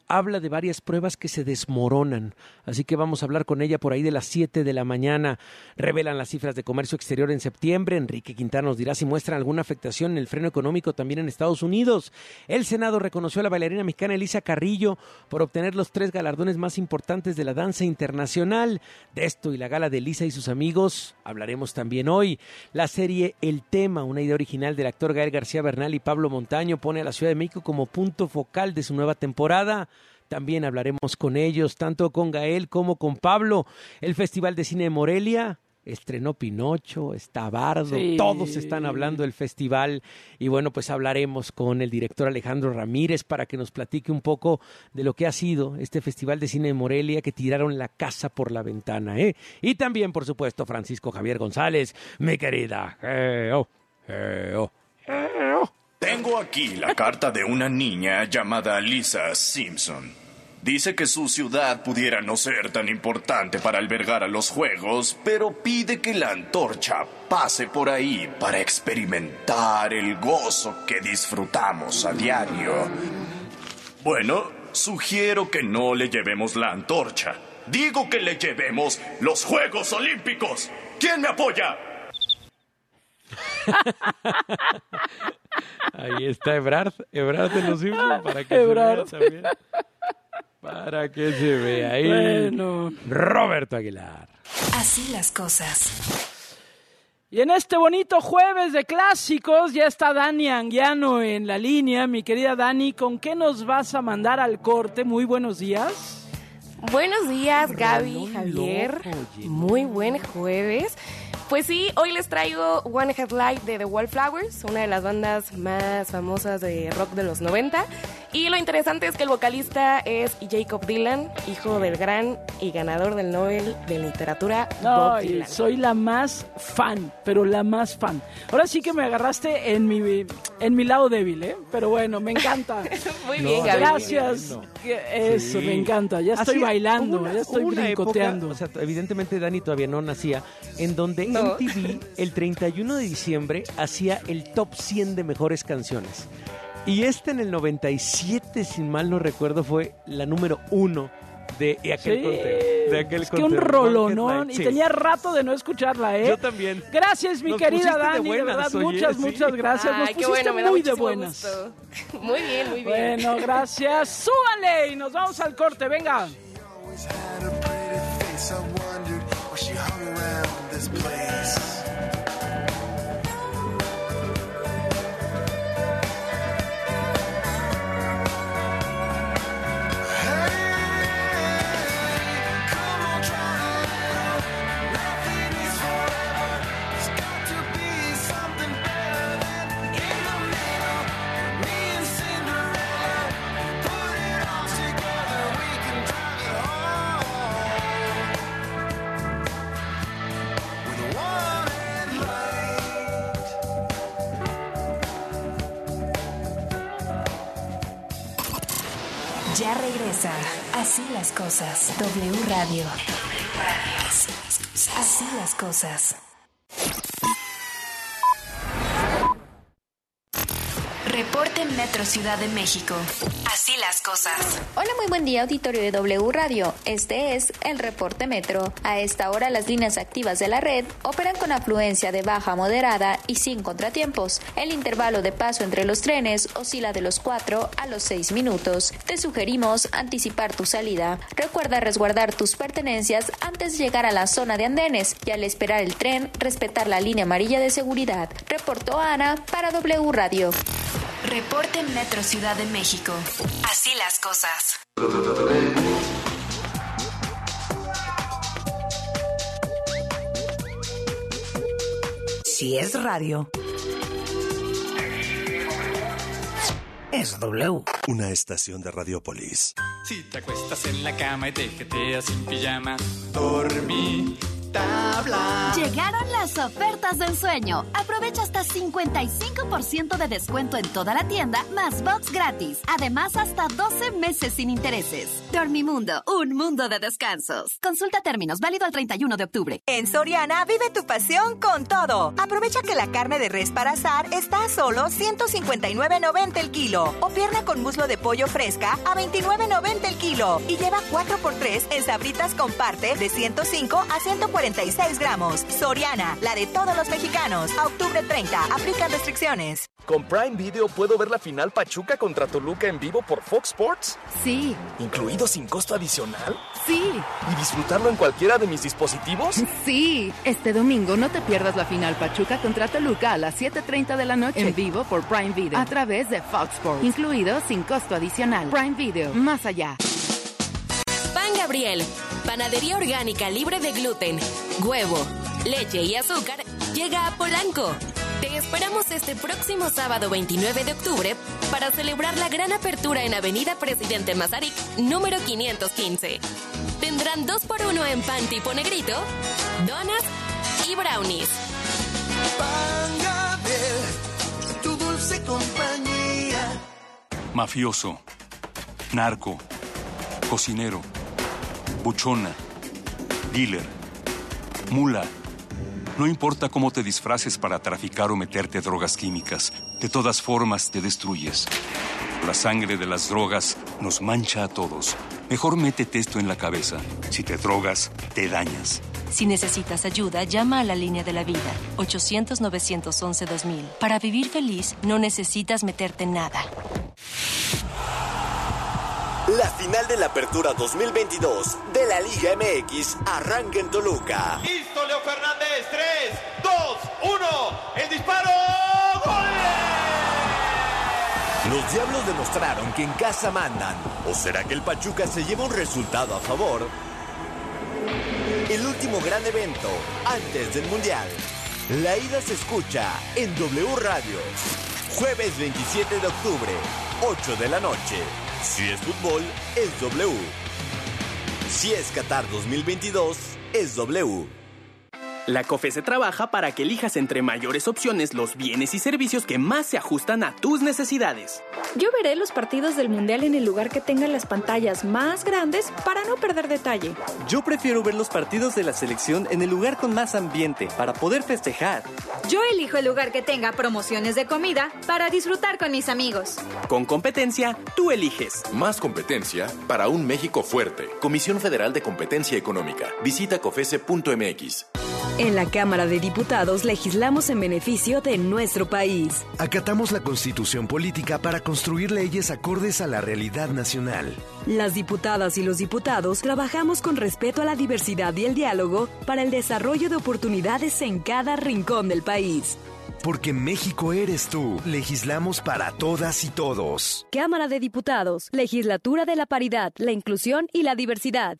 habla de varias pruebas que se desmoronan, así que vamos a hablar con ella por ahí de las siete de la mañana. Revelan las cifras de comercio exterior en septiembre. Enrique Quintana nos dirá si muestran alguna afectación en el freno económico también en Estados Unidos. El Senado reconoció a la bailarina mexicana Elisa Carrillo por obtener los tres galardones más importantes de la danza internacional. De esto y la gala de Elisa y sus amigos hablaremos también hoy. La serie El Tema, una idea original del actor Gael García Bernal y Pablo Montaño, pone a la Ciudad de México como punto focal de su nueva temporada. También hablaremos con ellos, tanto con Gael como con Pablo. El Festival de Cine de Morelia estrenó Pinocho, está Bardo, sí. Todos están hablando del festival. Y bueno, pues hablaremos con el director Alejandro Ramírez para que nos platique un poco de lo que ha sido este Festival de Cine de Morelia, que tiraron la casa por la ventana, ¿eh? Y también, por supuesto, Francisco Javier González, mi querida. Eh, oh, eh, oh, eh, oh. Tengo aquí la carta de una niña llamada Lisa Simpson. Dice que su ciudad pudiera no ser tan importante para albergar a los juegos, pero pide que la antorcha pase por ahí para experimentar el gozo que disfrutamos a diario. Bueno, sugiero que no le llevemos la antorcha. Digo que le llevemos los Juegos Olímpicos. ¿Quién me apoya? Ahí está Ebrard, Ebrard de los Simpsons, para que Ebrard. se vea también. Para que se vea ahí. Bueno. Roberto Aguilar. Así las cosas. Y en este bonito jueves de clásicos ya está Dani Anguiano en la línea. Mi querida Dani, ¿con qué nos vas a mandar al corte? Muy buenos días. Buenos días, Gaby, Javier. Muy buen jueves. Pues sí, hoy les traigo One Headlight de The Wallflowers, una de las bandas más famosas de rock de los noventa. Y lo interesante es que el vocalista es Jacob Dylan, hijo del gran y ganador del Nobel de Literatura, no, Bob Dylan. Soy la más fan, pero la más fan. Ahora sí que me agarraste en mi, en mi lado débil, ¿eh? Pero bueno, me encanta. Muy no, bien, Gaby. Gracias. No. Eso, sí. Me encanta. Ya estoy Así, bailando, una, ya estoy brincoteando. Época, o sea, evidentemente Dani todavía no nacía, en donde no. M T V el treinta y uno de diciembre hacía el top cien de mejores canciones. Y esta en el noventa y siete, si mal no recuerdo, fue la número uno de aquel sí, conteo. De aquel es que un rolonón, y sí. Tenía rato de no escucharla, ¿eh? Yo también. Gracias, mi Nos querida Dani, de, buenas, de verdad, oye, muchas, sí. muchas gracias. Nos Ay, pusiste qué bueno, muy de buenas. Gusto. Muy bien, muy bien. Bueno, gracias. Súbanle y nos vamos al corte, venga. Ya regresa. Así las cosas. W Radio. Así las cosas. Reporte Metro Ciudad de México. Así las cosas. Hola, muy buen día, auditorio de W Radio. Este es el Reporte Metro. A esta hora las líneas activas de la red operan con afluencia de baja a moderada y sin contratiempos. El intervalo de paso entre los trenes oscila de los cuatro a los seis minutos. Te sugerimos anticipar tu salida. Recuerda resguardar tus pertenencias antes de llegar a la zona de andenes y al esperar el tren, respetar la línea amarilla de seguridad. Reportó Ana para W Radio. Reporte Metro Ciudad de México. Así las cosas. Si es radio, es W. Una estación de Radiopolis. Si te acuestas en la cama y te jeteas sin pijama, dormí, tabla. Llegaron las ofertas de ensueño. Aprovecha hasta cincuenta y cinco por ciento de descuento en toda la tienda, más box gratis. Además, hasta doce meses sin intereses. Dormimundo, un mundo de descansos. Consulta términos, válido al treinta y uno de octubre. En Soriana, vive tu pasión con todo. Aprovecha que la carne de res para asar está a solo ciento cincuenta y nueve noventa el kilo. O pierna con muslo de pollo fresca a veintinueve noventa el kilo. Y lleva cuatro por tres en sabritas con parte de ciento cinco a ciento cuarenta y seis gramos. Soriana, la de todos los mexicanos. A octubre treinta, aplican restricciones. ¿Con Prime Video puedo ver la final Pachuca contra Toluca en vivo por Fox Sports? Sí. ¿Incluido sin costo adicional? Sí. ¿Y disfrutarlo en cualquiera de mis dispositivos? Sí. Este domingo no te pierdas la final Pachuca contra Toluca a las siete treinta de la noche en vivo por Prime Video a través de Fox Sports. Incluido sin costo adicional. Prime Video, más allá. Pan Gabriel, panadería orgánica libre de gluten, huevo, leche y azúcar, llega a Polanco. Te esperamos este próximo sábado veintinueve de octubre para celebrar la gran apertura en Avenida Presidente Mazarik, número quinientos quince. Tendrán dos por uno en pan tipo negrito, donas y brownies. Pan Gabriel, tu dulce compañía. Mafioso, narco, cocinero, buchona, dealer, mula. No importa cómo te disfraces para traficar o meterte drogas químicas, de todas formas te destruyes. La sangre de las drogas nos mancha a todos. Mejor métete esto en la cabeza. Si te drogas, te dañas. Si necesitas ayuda, llama a la línea de la vida, ochocientos, novecientos once, dos mil. Para vivir feliz, no necesitas meterte en nada. La final de la Apertura dos mil veintidós de la Liga M X arranca en Toluca. ¡Listo, Leo Fernández! ¡tres, dos, uno! ¡El disparo! ¡Gol! Los Diablos demostraron que en casa mandan. ¿O será que el Pachuca se lleva un resultado a favor? El último gran evento antes del Mundial. La ida se escucha en W Radio. Jueves veintisiete de octubre, ocho de la noche. Si es fútbol, es W. Si es Qatar dos mil veintidós, es W. La COFESE trabaja para que elijas entre mayores opciones los bienes y servicios que más se ajustan a tus necesidades. Yo veré los partidos del Mundial en el lugar que tenga las pantallas más grandes para no perder detalle. Yo prefiero ver los partidos de la selección en el lugar con más ambiente para poder festejar. Yo elijo el lugar que tenga promociones de comida para disfrutar con mis amigos. Con competencia, tú eliges. Más competencia para un México fuerte. Comisión Federal de Competencia Económica. Visita cofese punto m x. En la Cámara de Diputados legislamos en beneficio de nuestro país. Acatamos la Constitución Política para construir leyes acordes a la realidad nacional. Las diputadas y los diputados trabajamos con respeto a la diversidad y el diálogo para el desarrollo de oportunidades en cada rincón del país. Porque México eres tú. Legislamos para todas y todos. Cámara de Diputados, Legislatura de la Paridad, la Inclusión y la Diversidad.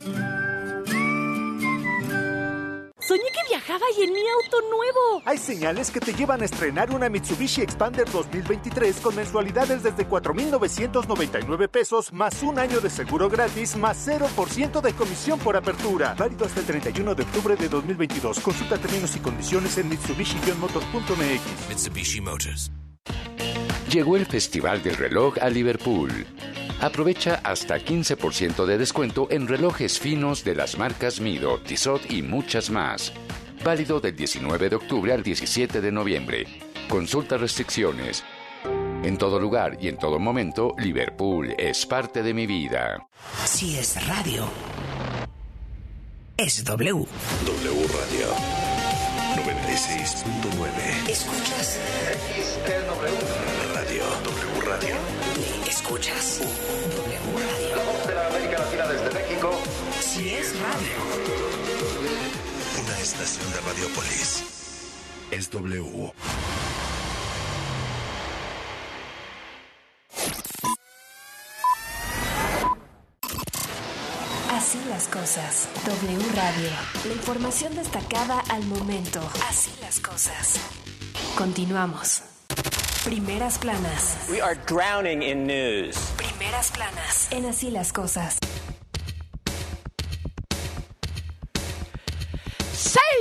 Soñé que viajaba y en mi auto nuevo. Hay señales que te llevan a estrenar una Mitsubishi Expander dos mil veintitrés con mensualidades desde cuatro mil novecientos noventa y nueve pesos más un año de seguro gratis más cero por ciento de comisión por apertura. Válido hasta el treinta y uno de octubre de dos mil veintidós. Consulta términos y condiciones en mitsubishi motors punto m x. Mitsubishi Motors. Llegó el Festival del Reloj a Liverpool. Aprovecha hasta quince por ciento de descuento en relojes finos de las marcas Mido, Tissot y muchas más. Válido del diecinueve de octubre al diecisiete de noviembre. Consulta restricciones. En todo lugar y en todo momento, Liverpool es parte de mi vida. Si es radio, es W. W Radio noventa y seis punto nueve. ¿Escuchas? X L W. Radio. W Radio. ¿Escuchas? W Radio. La voz de la América Latina desde México. Si es radio. Una estación de Radiopolis. Es W. Así las cosas. W Radio. La información destacada al momento. Así las cosas. Continuamos. Primeras planas. We are drowning in news. Primeras planas. En Así las cosas. Seis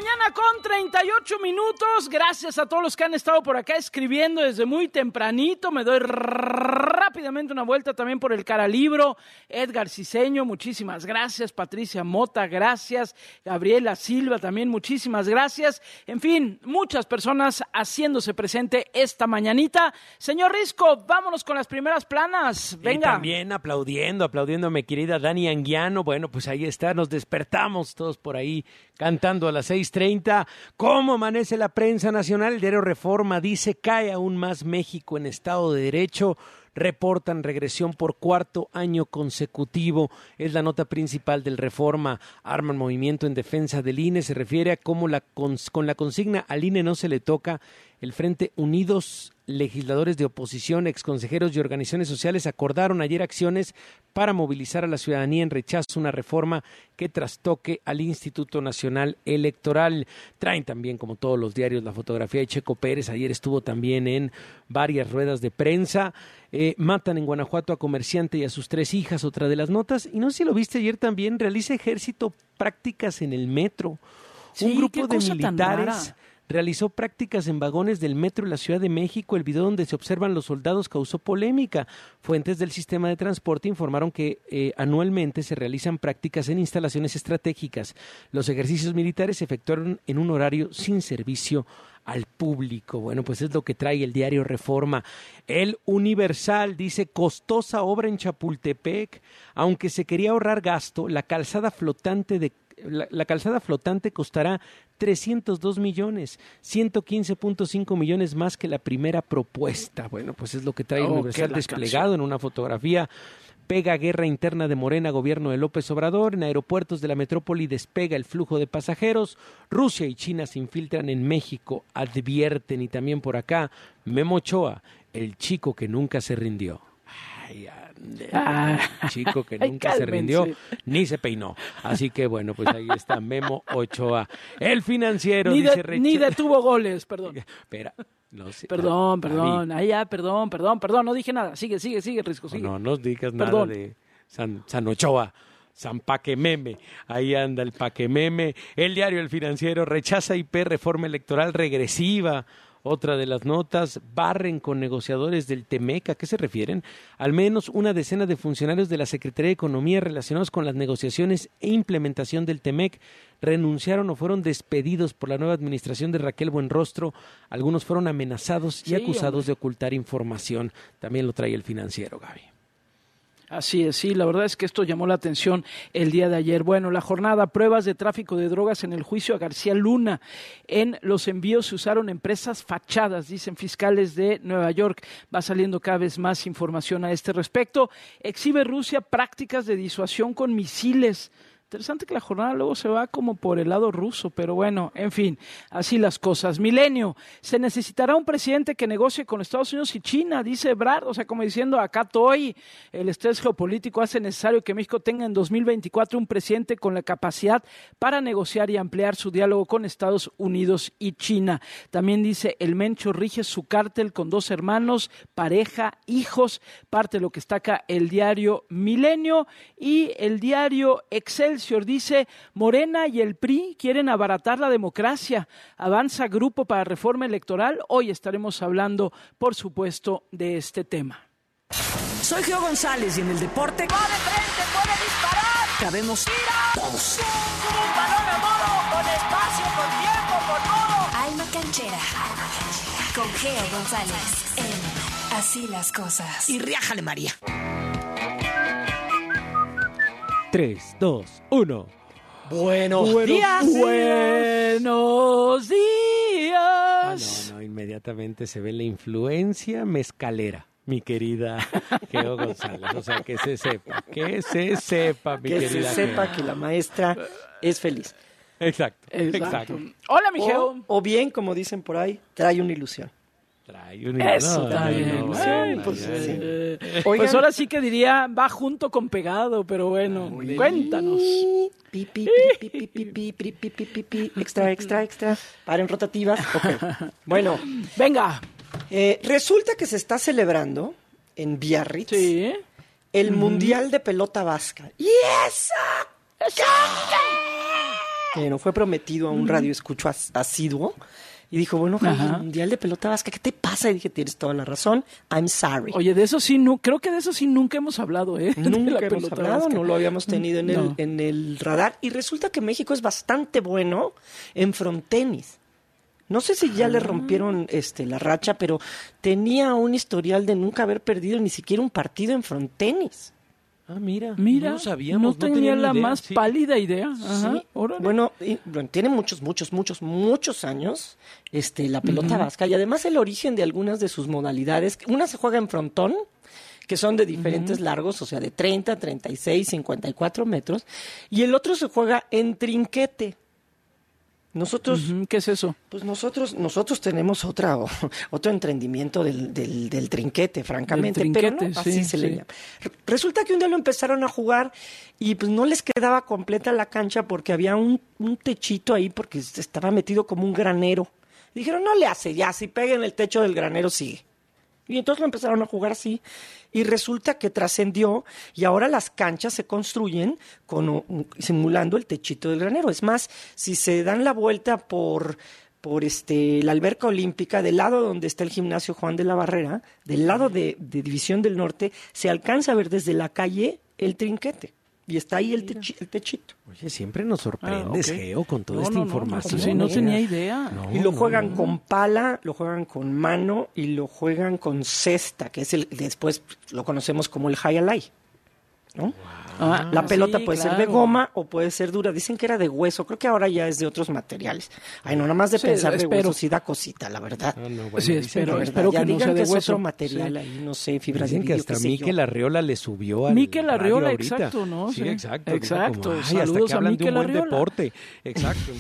mañana con treinta y ocho minutos. Gracias a todos los que han estado por acá escribiendo desde muy tempranito. Me doy rápidamente una vuelta también por el Caralibro. Edgar Ciseño, muchísimas gracias. Patricia Mota, gracias. Gabriela Silva también, muchísimas gracias. En fin, muchas personas haciéndose presente esta mañanita. Señor Risco, vámonos con las primeras planas. Venga. Y también aplaudiendo, aplaudiendo a mi querida Dani Anguiano. Bueno, pues ahí está, nos despertamos todos por ahí cantando a las seis treinta. ¿Cómo amanece la prensa nacional? El diario Reforma dice, cae aún más México en Estado de Derecho. Reportan regresión por cuarto año consecutivo. Es la nota principal del Reforma. Arman movimiento en defensa del I N E. Se refiere a cómo la cons- con la consigna al I N E no se le toca. El Frente Unidos, legisladores de oposición, exconsejeros y organizaciones sociales acordaron ayer acciones para movilizar a la ciudadanía en rechazo a una reforma que trastoque al Instituto Nacional Electoral. Traen también, como todos los diarios, la fotografía de Checo Pérez. Ayer estuvo también en varias ruedas de prensa. Eh, matan en Guanajuato a comerciante y a sus tres hijas, otra de las notas. Y no sé si lo viste ayer también, realiza ejército prácticas en el metro. Sí, un grupo de cosa militares realizó prácticas en vagones del metro en la Ciudad de México. El video donde se observan los soldados causó polémica. Fuentes del sistema de transporte informaron que eh, anualmente se realizan prácticas en instalaciones estratégicas. Los ejercicios militares se efectuaron en un horario sin servicio al público. Bueno, pues es lo que trae el diario Reforma. El Universal dice, costosa obra en Chapultepec. Aunque se quería ahorrar gasto, la calzada flotante de La, la calzada flotante costará trescientos dos millones, ciento quince punto cinco millones más que la primera propuesta. Bueno, pues es lo que trae el Oh, Universal qué desplegado en una fotografía. Pega guerra interna de Morena, gobierno de López Obrador. En aeropuertos de la metrópoli despega el flujo de pasajeros. Rusia y China se infiltran en México, advierten. Y también por acá, Memo Ochoa, el chico que nunca se rindió. Ay, ande, Ah. chico que Ay, nunca se cálmense. rindió ni se peinó. Así que bueno, pues ahí está Memo Ochoa. El Financiero Ni, dice... de, ni detuvo goles, perdón. Espera, no sé. Perdón, David, perdón. Ahí ya, perdón, perdón, perdón. No dije nada. Sigue, sigue, sigue, Risco, sigue. No, no digas nada Perdón. de San, San Ochoa. San Paquememe, ahí anda el Paquememe. El diario El Financiero rechaza I P reforma electoral regresiva. Otra de las notas, barren con negociadores del Temec. ¿A qué se refieren? Al menos una decena de funcionarios de la Secretaría de Economía relacionados con las negociaciones e implementación del Temec renunciaron o fueron despedidos por la nueva administración de Raquel Buenrostro. Algunos fueron amenazados y Sí, acusados hombre. de ocultar información. También lo trae El Financiero, Gaby. Así es, sí, la verdad es que esto llamó la atención el día de ayer. Bueno, la jornada, pruebas de tráfico de drogas en el juicio a García Luna. En los envíos se usaron empresas fachadas, dicen fiscales de Nueva York. Va saliendo cada vez más información a este respecto. Exhibe Rusia prácticas de disuasión con misiles. Interesante que la jornada luego se va como por el lado ruso, pero bueno, en fin, así las cosas. Milenio, se necesitará un presidente que negocie con Estados Unidos y China, dice Ebrard, o sea, como diciendo, acá estoy, el estrés geopolítico hace necesario que México tenga en dos mil veinticuatro un presidente con la capacidad para negociar y ampliar su diálogo con Estados Unidos y China. También dice, el Mencho rige su cártel con dos hermanos, pareja, hijos, parte de lo que destaca el diario Milenio. Y el diario Excelsior dice, Morena y el P R I quieren abaratar la democracia. Avanza grupo para reforma electoral. Hoy estaremos hablando, por supuesto, de este tema. Soy Geo González y en el deporte... ¡Va de frente, puede disparar! Cabemos todos. Un balón a modo, con espacio, con tiempo, con todo. Alma Canchera. Con Geo González. En Así las Cosas. Y riájale, María. Tres, dos, uno. Buenos, Buenos días. Buenos días. Ah, no, no, inmediatamente se ve la influencia mezcalera, mi querida Geo González. O sea, que se sepa, que se sepa, mi que querida se sepa Geo. que la maestra es feliz. Exacto, Exacto. exacto. Hola, mi O, Geo. o bien, como dicen por ahí, trae una ilusión. Trae un Eso no, está no, bien. no, Ay, no, pues, no, no. eh, Oigan. pues ahora sí que diría, va junto con pegado, pero bueno, cuéntanos. Pi, pi, pi, pi, pi, pi, pi, pi, pi, pi, pi, extra, extra, extra. Paren rotativas. Ok. Bueno, venga. Eh, resulta que se está celebrando en Biarritz sí. el Ujú. Mundial de Pelota Vasca. ¡Y eso! Bueno, fue prometido a un radio escucho as- asiduo. Y dijo, bueno, oye, el Mundial de Pelota Vasca, ¿qué te pasa? Y dije, tienes toda la razón, I'm sorry. Oye, de eso sí, no, creo que de eso sí nunca hemos hablado, ¿eh? Nunca hemos hablado, no lo habíamos tenido en, no. el, en el radar. Y resulta que México es bastante bueno en frontenis. No sé si ya ah. le rompieron este, la racha, pero tenía un historial de nunca haber perdido ni siquiera un partido en frontenis. Ah, mira, mira, no lo sabíamos, no, no tenía, tenía la idea, más sí. pálida idea. Ajá, sí. Bueno, y, bueno, tiene muchos, muchos, muchos, muchos años este, la pelota uh-huh. vasca y además el origen de algunas de sus modalidades. Una se juega en frontón, que son de diferentes uh-huh. largos, o sea, de treinta, treinta y seis, cincuenta y cuatro metros, y el otro se juega en trinquete. Nosotros, uh-huh. ¿qué es eso? Pues nosotros, nosotros tenemos otra, otro entendimiento del, del, del trinquete, francamente, trinquete, pero no, así sí, se sí. le llama. Resulta que un día lo empezaron a jugar y pues no les quedaba completa la cancha porque había un, un techito ahí porque estaba metido como un granero. Dijeron, no le hace, ya, si pega en el techo del granero sigue. Y entonces lo empezaron a jugar así. Y resulta que trascendió y ahora las canchas se construyen con, simulando el techito del granero. Es más, si se dan la vuelta por, por este, la alberca olímpica, del lado donde está el gimnasio Juan de la Barrera, del lado de, de División del Norte, se alcanza a ver desde la calle el trinquete. Y está ahí el, techi, el techito. Oye, siempre nos sorprendes, ah, okay. Geo, con toda no, esta no, información. No, sí, no tenía idea. No, y lo juegan no, no. con pala, lo juegan con mano y lo juegan con cesta, que es el después lo conocemos como el high-alay, ¿no? Wow. Ah, la pelota sí, puede claro. ser de goma o puede ser dura. Dicen que era de hueso, creo que ahora ya es de otros materiales. Ay, no, nada más de sí, pensar espero. de hueso sí da cosita, la verdad. No, no, bueno, sí, espero, verdad. espero ya que no sea que de es hueso. otro material sí. ahí, no sé, fibras dicen de que vidrio, hasta Mikel Arriola le subió al Mikel Arriola, radio ahorita. exacto, ¿no? Sí, sí. exacto. Exacto. Como, Saludos hasta que a hablan Mikel de un buen Arriola. deporte. Exacto.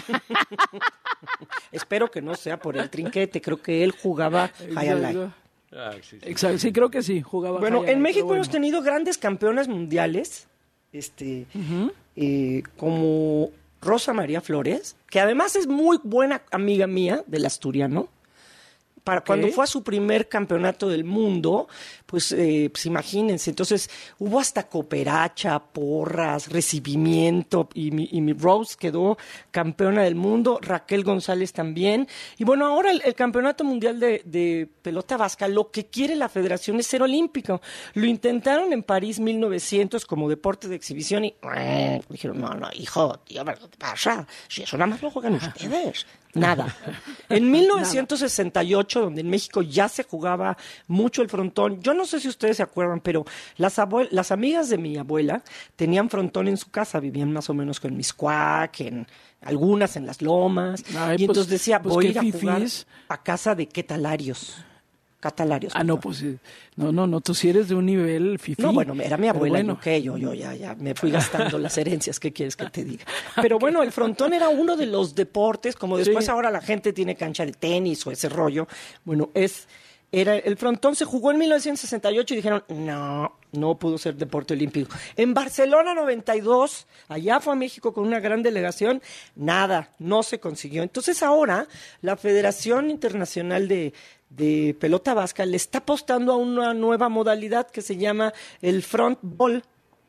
Espero que no sea por el trinquete, creo que él jugaba high-alay. Ah, sí, sí. Exacto, sí, creo que sí, jugaba Bueno, high-alay, en México bueno. hemos tenido grandes campeonas mundiales, este, uh-huh. eh, como Rosa María Flores, que además es muy buena amiga mía del asturiano. Para ¿Qué? Cuando fue a su primer campeonato del mundo, pues, eh, pues imagínense, entonces hubo hasta cooperacha, porras, recibimiento, y mi, y mi Rose quedó campeona del mundo, Raquel González también. Y bueno, ahora el, el campeonato mundial de, de pelota vasca, lo que quiere la federación es ser olímpico. Lo intentaron en París mil novecientos como deporte de exhibición y eh, dijeron, no, no, hijo, tío, ¿qué te pasa? Si eso nada más lo juegan ustedes. Nada. En mil novecientos sesenta y ocho, donde en México ya se jugaba mucho el frontón, yo no sé si ustedes se acuerdan, pero las, abue- las amigas de mi abuela tenían frontón en su casa, vivían más o menos con Miscuac, en algunas en Las Lomas, Ay, y pues, entonces decía, pues voy a qué ir a fifís. jugar a casa de Catalarios. Catalarios. Ah, no, pues no, no, no, tú sí eres de un nivel fifí. No, bueno, era mi abuela, bueno. yo qué, yo, yo ya, ya me fui gastando las herencias, ¿qué quieres que te diga? Pero bueno, el frontón era uno de los deportes, como después sí. ahora la gente tiene cancha de tenis o ese rollo. Bueno, es, era, el frontón se jugó en mil novecientos sesenta y ocho y dijeron, no, no pudo ser deporte olímpico. En Barcelona noventa y dos, allá fue a México con una gran delegación, nada, no se consiguió. Entonces ahora la Federación Internacional de de pelota vasca le está apostando a una nueva modalidad que se llama el front ball.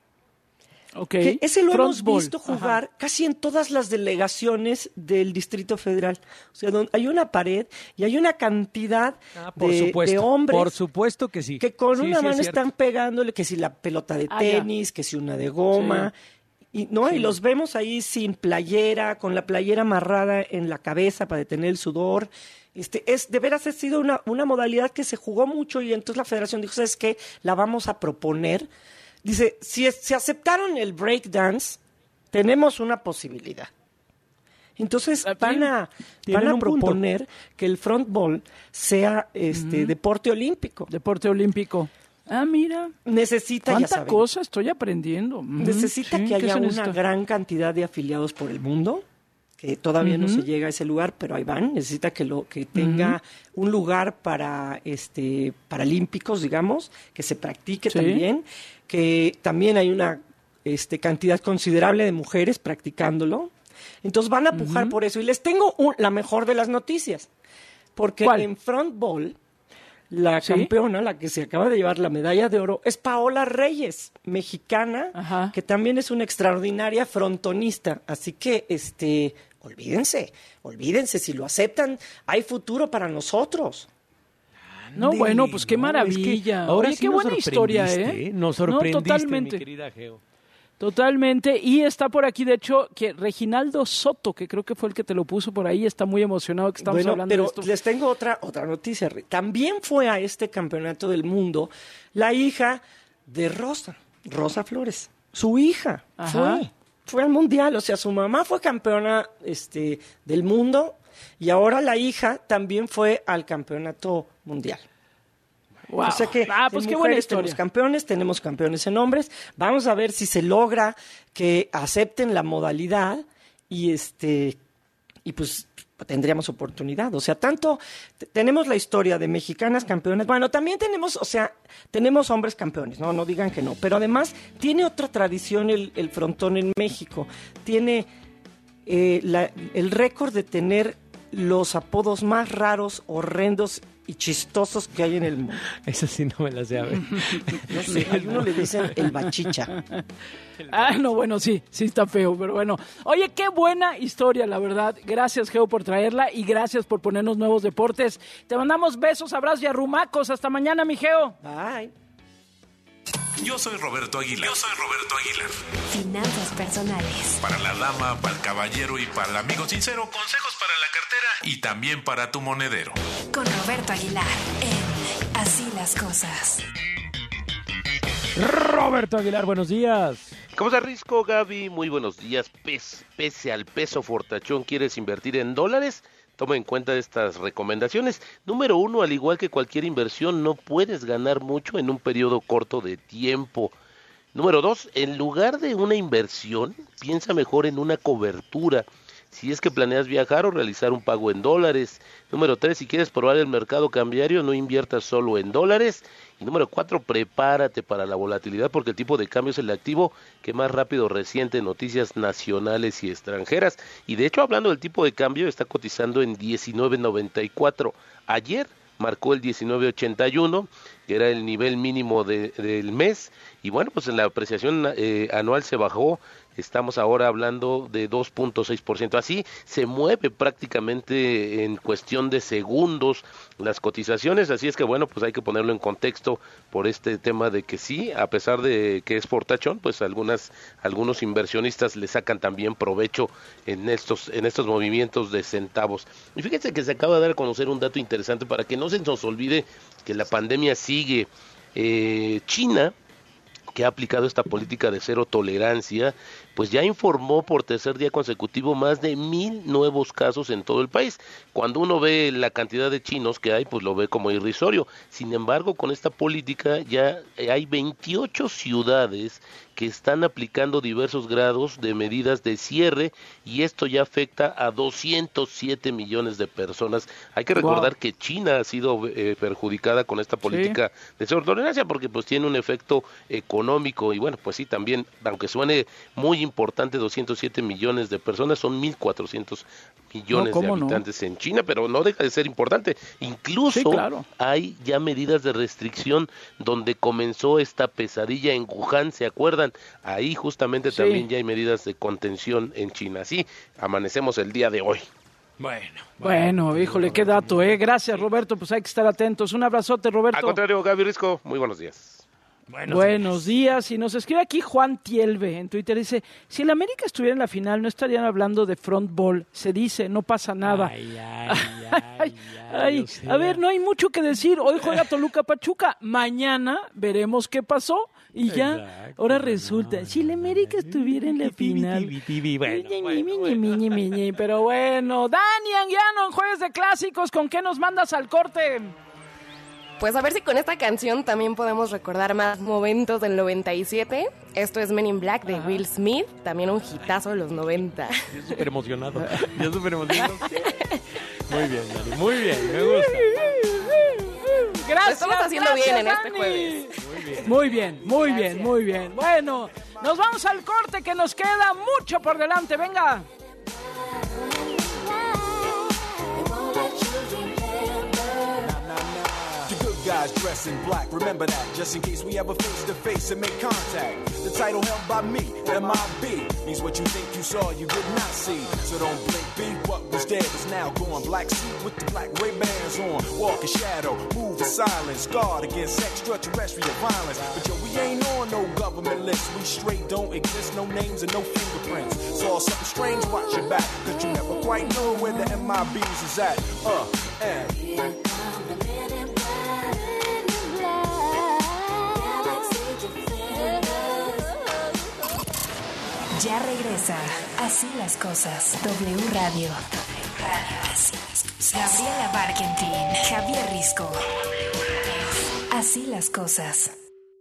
Okay. Que ese lo front hemos ball. visto jugar Ajá. casi en todas las delegaciones del Distrito Federal. O sea, donde hay una pared y hay una cantidad ah, por de, supuesto, de hombres. Por supuesto que sí. Que con sí, una sí, mano es están pegándole, que si la pelota de ah, tenis, ya. que si una de goma. Sí. Y, no, sí. y los vemos ahí sin playera, con la playera amarrada en la cabeza para detener el sudor. Este, es, de veras ha sido una, una modalidad que se jugó mucho y entonces la federación dijo, ¿sabes qué? La vamos a proponer. Dice, si, es, si aceptaron el breakdance, tenemos una posibilidad. Entonces van a, van a proponer punto. que el frontball sea este uh-huh. deporte olímpico. Deporte olímpico. Ah, mira. Necesita, ¿Cuánta ya saben, cosa estoy aprendiendo? Necesita sí, que haya necesita? una gran cantidad de afiliados por el mundo, que todavía uh-huh. no se llega a ese lugar, pero ahí van. Necesita que lo que tenga uh-huh. un lugar para este paralímpicos, digamos, que se practique sí. también, que también hay una este cantidad considerable de mujeres practicándolo. Entonces van a pujar uh-huh. por eso. Y les tengo un, la mejor de las noticias, porque ¿Cuál? en frontball La ¿Sí? campeona, la que se acaba de llevar la medalla de oro, es Paola Reyes, mexicana, Ajá. que también es una extraordinaria frontonista. Así que, este, olvídense, olvídense, si lo aceptan, hay futuro para nosotros. No, Ándele, bueno, pues qué no, maravilla. es que ahora Oye, sí qué nos buena historia, ¿eh? sorprendiste, Nos sorprendiste, no, totalmente. mi querida Geo. Totalmente, y está por aquí, de hecho, que Reginaldo Soto, que creo que fue el que te lo puso por ahí, está muy emocionado que estamos Bueno, hablando pero de esto. les tengo otra, otra noticia. También fue a este campeonato del mundo la hija de Rosa, Rosa Flores. Su hija Ajá. fue, fue al mundial. O sea, su mamá fue campeona este, del mundo y ahora la hija también fue al campeonato mundial. Wow. O sea que ah, pues en qué buena mujeres historia. tenemos campeones, tenemos campeones en hombres. Vamos a ver si se logra que acepten la modalidad y este y pues tendríamos oportunidad. O sea, tanto t- tenemos la historia de mexicanas campeonas. Bueno, también tenemos, o sea, tenemos hombres campeones, no, no digan que no. Pero además tiene otra tradición el, el frontón en México. Tiene eh, la- el récord de tener los apodos más raros, horrendos y chistosos que hay en el mundo. Esa sí no me la sé, a ver. No sé, a uno le dicen el bachicha. Ah, no, bueno, sí, sí está feo, pero bueno. Oye, qué buena historia, la verdad. Gracias, Geo, por traerla y gracias por ponernos nuevos deportes. Te mandamos besos, abrazos y arrumacos. Hasta mañana, mi Geo. Bye. Yo soy Roberto Aguilar. Yo soy Roberto Aguilar. Finanzas personales. Para la dama, para el caballero y para el amigo sincero, consejos para la cartera y también para tu monedero. Con Roberto Aguilar en Así las Cosas. Roberto Aguilar, buenos días. ¿Cómo está, Risco, Gaby? Muy buenos días. Pes, pese al peso fortachón, ¿quieres invertir en dólares? Toma en cuenta estas recomendaciones. Número uno, al igual que cualquier inversión, no puedes ganar mucho en un periodo corto de tiempo. Número dos, en lugar de una inversión, piensa mejor en una cobertura. Si es que planeas viajar o realizar un pago en dólares. Número tres, si quieres probar el mercado cambiario, no inviertas solo en dólares. Y número cuatro, prepárate para la volatilidad porque el tipo de cambio es el activo que más rápido resiente noticias nacionales y extranjeras. Y de hecho, hablando del tipo de cambio, está cotizando en diecinueve noventa y cuatro. Ayer marcó el diecinueve ochenta y uno, que era el nivel mínimo de, del mes. Y bueno, pues en la apreciación eh, anual se bajó. Estamos ahora hablando de dos punto seis por ciento. Así se mueve prácticamente en cuestión de segundos las cotizaciones. Así es que bueno, pues hay que ponerlo en contexto por este tema de que sí, a pesar de que es fortachón, pues algunas algunos inversionistas le sacan también provecho en estos en estos movimientos de centavos. Y fíjense que se acaba de dar a conocer un dato interesante para que no se nos olvide que la pandemia sigue. Eh, China, que ha aplicado esta política de cero tolerancia, pues ya informó por tercer día consecutivo más de mil nuevos casos en todo el país. Cuando uno ve la cantidad de chinos que hay, pues lo ve como irrisorio. Sin embargo, con esta política ya hay veintiocho ciudades que están aplicando diversos grados de medidas de cierre y esto ya afecta a doscientos siete millones de personas. Hay que recordar wow. que China ha sido eh, perjudicada con esta política sí. de cero tolerancia porque pues tiene un efecto económico y bueno, pues sí, también, aunque suene muy importante, doscientos siete millones de personas, son mil cuatrocientos millones no, de habitantes no? en China, pero no deja de ser importante. Incluso sí, claro. hay ya medidas de restricción donde comenzó esta pesadilla en Wuhan, ¿se acuerdan? Ahí justamente sí. también ya hay medidas de contención en China. Así amanecemos el día de hoy. Bueno, bueno, bueno híjole, qué dato, ¿eh? Gracias, Roberto, pues hay que estar atentos. Un abrazote, Roberto. Al contrario, Gaby Risco, muy buenos días. Buenos, Buenos días. días, y nos escribe aquí Juan Tielve en Twitter, dice, si el América estuviera en la final no estarían hablando de front ball, se dice, no pasa nada. Ay, ay, ay, ay, ay, a ver, no hay mucho que decir, hoy juega Toluca Pachuca, mañana veremos qué pasó, y ya, exacto, ahora resulta, no, si el América estuviera en la final, pero bueno, Dani Anguiano en Jueves de Clásicos, ¿con qué nos mandas al corte? Pues a ver si con esta canción también podemos recordar más momentos del noventa y siete. Esto es Men in Black de Will Smith, también un hitazo de los noventa. Yo súper emocionado, yo súper emocionado. Muy bien, Dani, muy bien, me gusta. Gracias, Lo estamos haciendo gracias, bien en Dani. este jueves. Muy bien, muy bien, muy bien, muy bien. Bueno, nos vamos al corte que nos queda mucho por delante, venga. guys dressed in black. Remember that, just in case we ever face to face and make contact. The title held by me, M I B, means what you think you saw, you did not see. So don't blink, B. What was dead is now gone. Black suit with the black Ray-Bans on. Walk in shadow, move in silence. Guard against extraterrestrial violence. But yo, we ain't on no government list. We straight don't exist, no names and no fingerprints. Saw something strange, watch your back, cause you never quite know where the M I B's is at. Uh, and ya regresa. Así las cosas. W Radio. W Radio. Así las cosas. Gabriela Barkentin. Javier Risco. Así las cosas.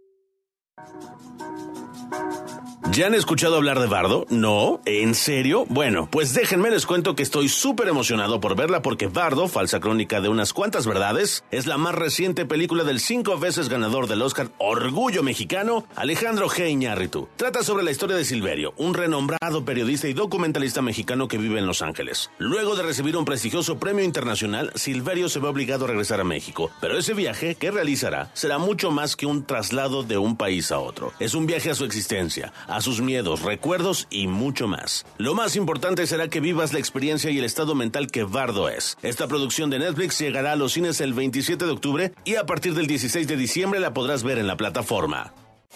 ¿Ya han escuchado hablar de Bardo? ¿No? ¿En serio? Bueno, pues déjenme les cuento que estoy súper emocionado por verla porque Bardo, falsa crónica de unas cuantas verdades, es la más reciente película del cinco veces ganador del Oscar Orgullo Mexicano, Alejandro G. Iñárritu. Trata sobre la historia de Silverio, un renombrado periodista y documentalista mexicano que vive en Los Ángeles. Luego de recibir un prestigioso premio internacional, Silverio se ve obligado a regresar a México, pero ese viaje que realizará será mucho más que un traslado de un país a otro. Es un viaje a su existencia, a sus miedos, recuerdos y mucho más. Lo más importante será que vivas la experiencia y el estado mental que Bardo es. Esta producción de Netflix llegará a los cines el veintisiete de octubre y a partir del dieciséis de diciembre la podrás ver en la plataforma.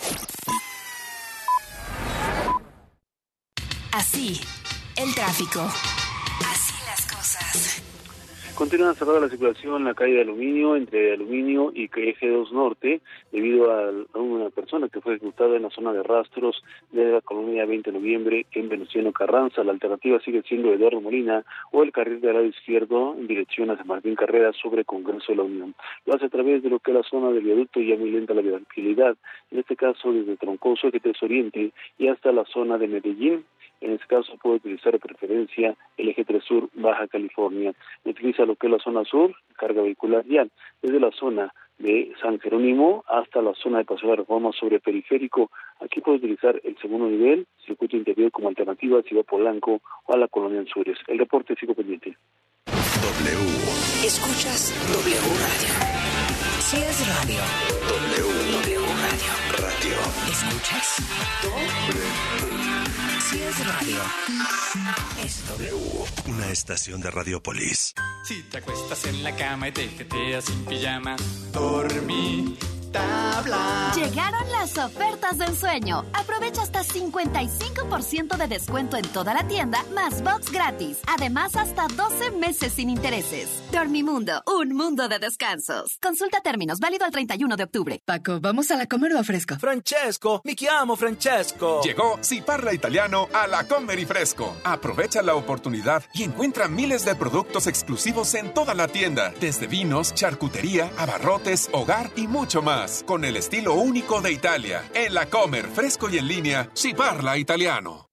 Así, el tráfico. Así las cosas. Continúa cerrada la circulación en la calle de Aluminio, entre Aluminio y Eje dos Norte, debido a, a una persona que fue ejecutada en la zona de rastros de la colonia veinte de noviembre en Venustiano Carranza. La alternativa sigue siendo Eduardo Molina o el carril del lado izquierdo en dirección a San Martín Carrera sobre Congreso de la Unión. Lo hace a través de lo que es la zona del viaducto y ya muy lenta la vialidad, en este caso desde Troncoso, Eje tres Oriente y hasta la zona de Medellín. En este caso puede utilizar de preferencia el Eje tres Sur, Baja California. Utiliza lo que es la zona sur, carga vehicular vial, desde la zona de San Jerónimo hasta la zona de Paseo de Reforma sobre Periférico. Aquí puede utilizar el segundo nivel, circuito interior como alternativa si va a Polanco o a la Colonia Anzures. El reporte sigo pendiente. W. Escuchas W Radio. Si es radio. W. W Radio. Radio. ¿Escuchas? W. Si es radio, es W. Una estación de Radiopolis. Si te acuestas en la cama y te jeteas sin pijama, dormí. Tabla. Llegaron las ofertas de ensueño. Aprovecha hasta cincuenta y cinco por ciento de descuento en toda la tienda, más box gratis. Además, hasta doce meses sin intereses. Dormimundo, un mundo de descansos. Consulta términos, válido al treinta y uno de octubre. Paco, ¿vamos a la Comer o a Fresco? Francesco, mi chiamo Francesco. Llegó Si Parla Italiano a la Comer y Fresco. Aprovecha la oportunidad y encuentra miles de productos exclusivos en toda la tienda. Desde vinos, charcutería, abarrotes, hogar y mucho más. Con el estilo único de Italia. En la Comer, Fresco y en línea, Si Parla Italiano.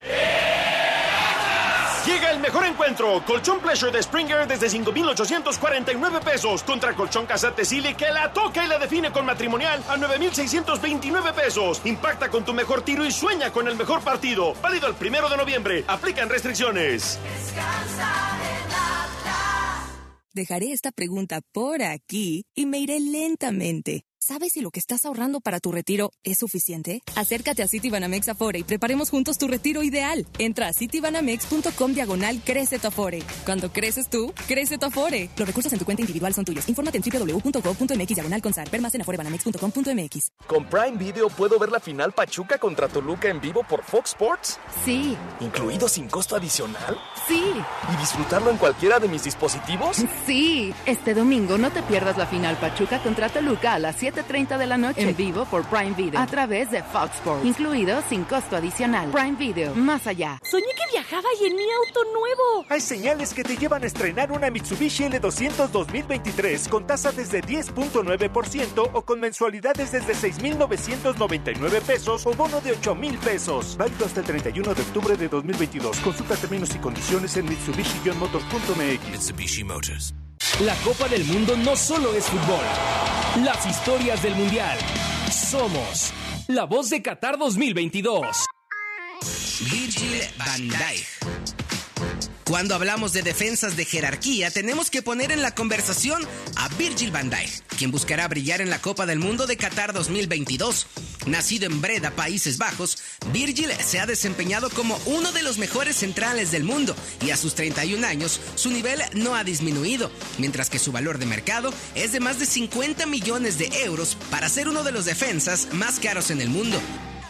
Llega el mejor encuentro. Colchón Pleasure de Springer desde cinco mil ochocientos cuarenta y nueve pesos. Contra Colchón Casate Silly que la toca y la define con matrimonial a nueve mil seiscientos veintinueve pesos. Impacta con tu mejor tiro y sueña con el mejor partido. Válido el primero de noviembre. Aplican restricciones. Descansa en la paz. Dejaré esta pregunta por aquí y me iré lentamente. ¿Sabes si lo que estás ahorrando para tu retiro es suficiente? Acércate a Citibanamex Afore y preparemos juntos tu retiro ideal. Entra a citibanamex.com diagonal crece tu Afore. Cuando creces tú, crece tu Afore. Los recursos en tu cuenta individual son tuyos. Infórmate en doble u doble u doble u punto gov punto mx diagonal consar. Ver más en aforebanamex punto com punto mx. ¿Con Prime Video puedo ver la final Pachuca contra Toluca en vivo por Fox Sports? Sí. ¿Incluido sin costo adicional? Sí. ¿Y disfrutarlo en cualquiera de mis dispositivos? Sí. Este domingo no te pierdas la final Pachuca contra Toluca a las siete treinta de la noche en vivo por Prime Video a través de Fox Sports, incluido sin costo adicional. Prime Video, más allá. Soñé que viajaba y en mi auto nuevo. Hay señales que te llevan a estrenar una Mitsubishi L doscientos dos mil veintitrés con tasa desde diez punto nueve por ciento o con mensualidades desde seis mil novecientos noventa y nueve pesos o bono de ocho mil pesos. Válido hasta el treinta y uno de octubre de dos mil veintidós. Consulta términos y condiciones en mitsubishi motors punto m x. Mitsubishi Motors. La Copa del Mundo no solo es fútbol. Las historias del Mundial. Somos la voz de Qatar dos mil veintidós. Virgil van Dijk. Cuando hablamos de defensas de jerarquía, tenemos que poner en la conversación a Virgil van Dijk, quien buscará brillar en la Copa del Mundo de Qatar dos mil veintidós. Nacido en Breda, Países Bajos, Virgil se ha desempeñado como uno de los mejores centrales del mundo y a sus treinta y un años su nivel no ha disminuido, mientras que su valor de mercado es de más de cincuenta millones de euros para ser uno de los defensas más caros en el mundo.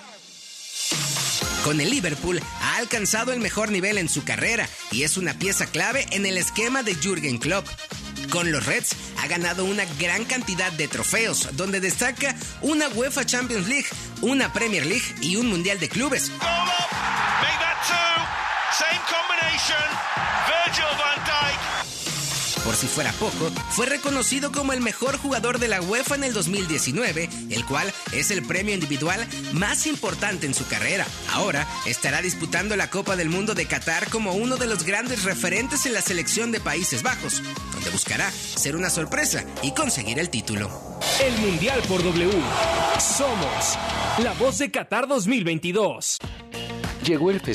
Con el Liverpool ha alcanzado el mejor nivel en su carrera y es una pieza clave en el esquema de Jürgen Klopp. Con los Reds ha ganado una gran cantidad de trofeos, donde destaca una UEFA Champions League, una Premier League y un Mundial de Clubes. Por si fuera poco, fue reconocido como el mejor jugador de la UEFA en el dos mil diecinueve, el cual es el premio individual más importante en su carrera. Ahora estará disputando la Copa del Mundo de Qatar como uno de los grandes referentes en la selección de Países Bajos, donde buscará ser una sorpresa y conseguir el título. El Mundial por W. Somos la voz de Qatar dos mil veintidós. Llegó el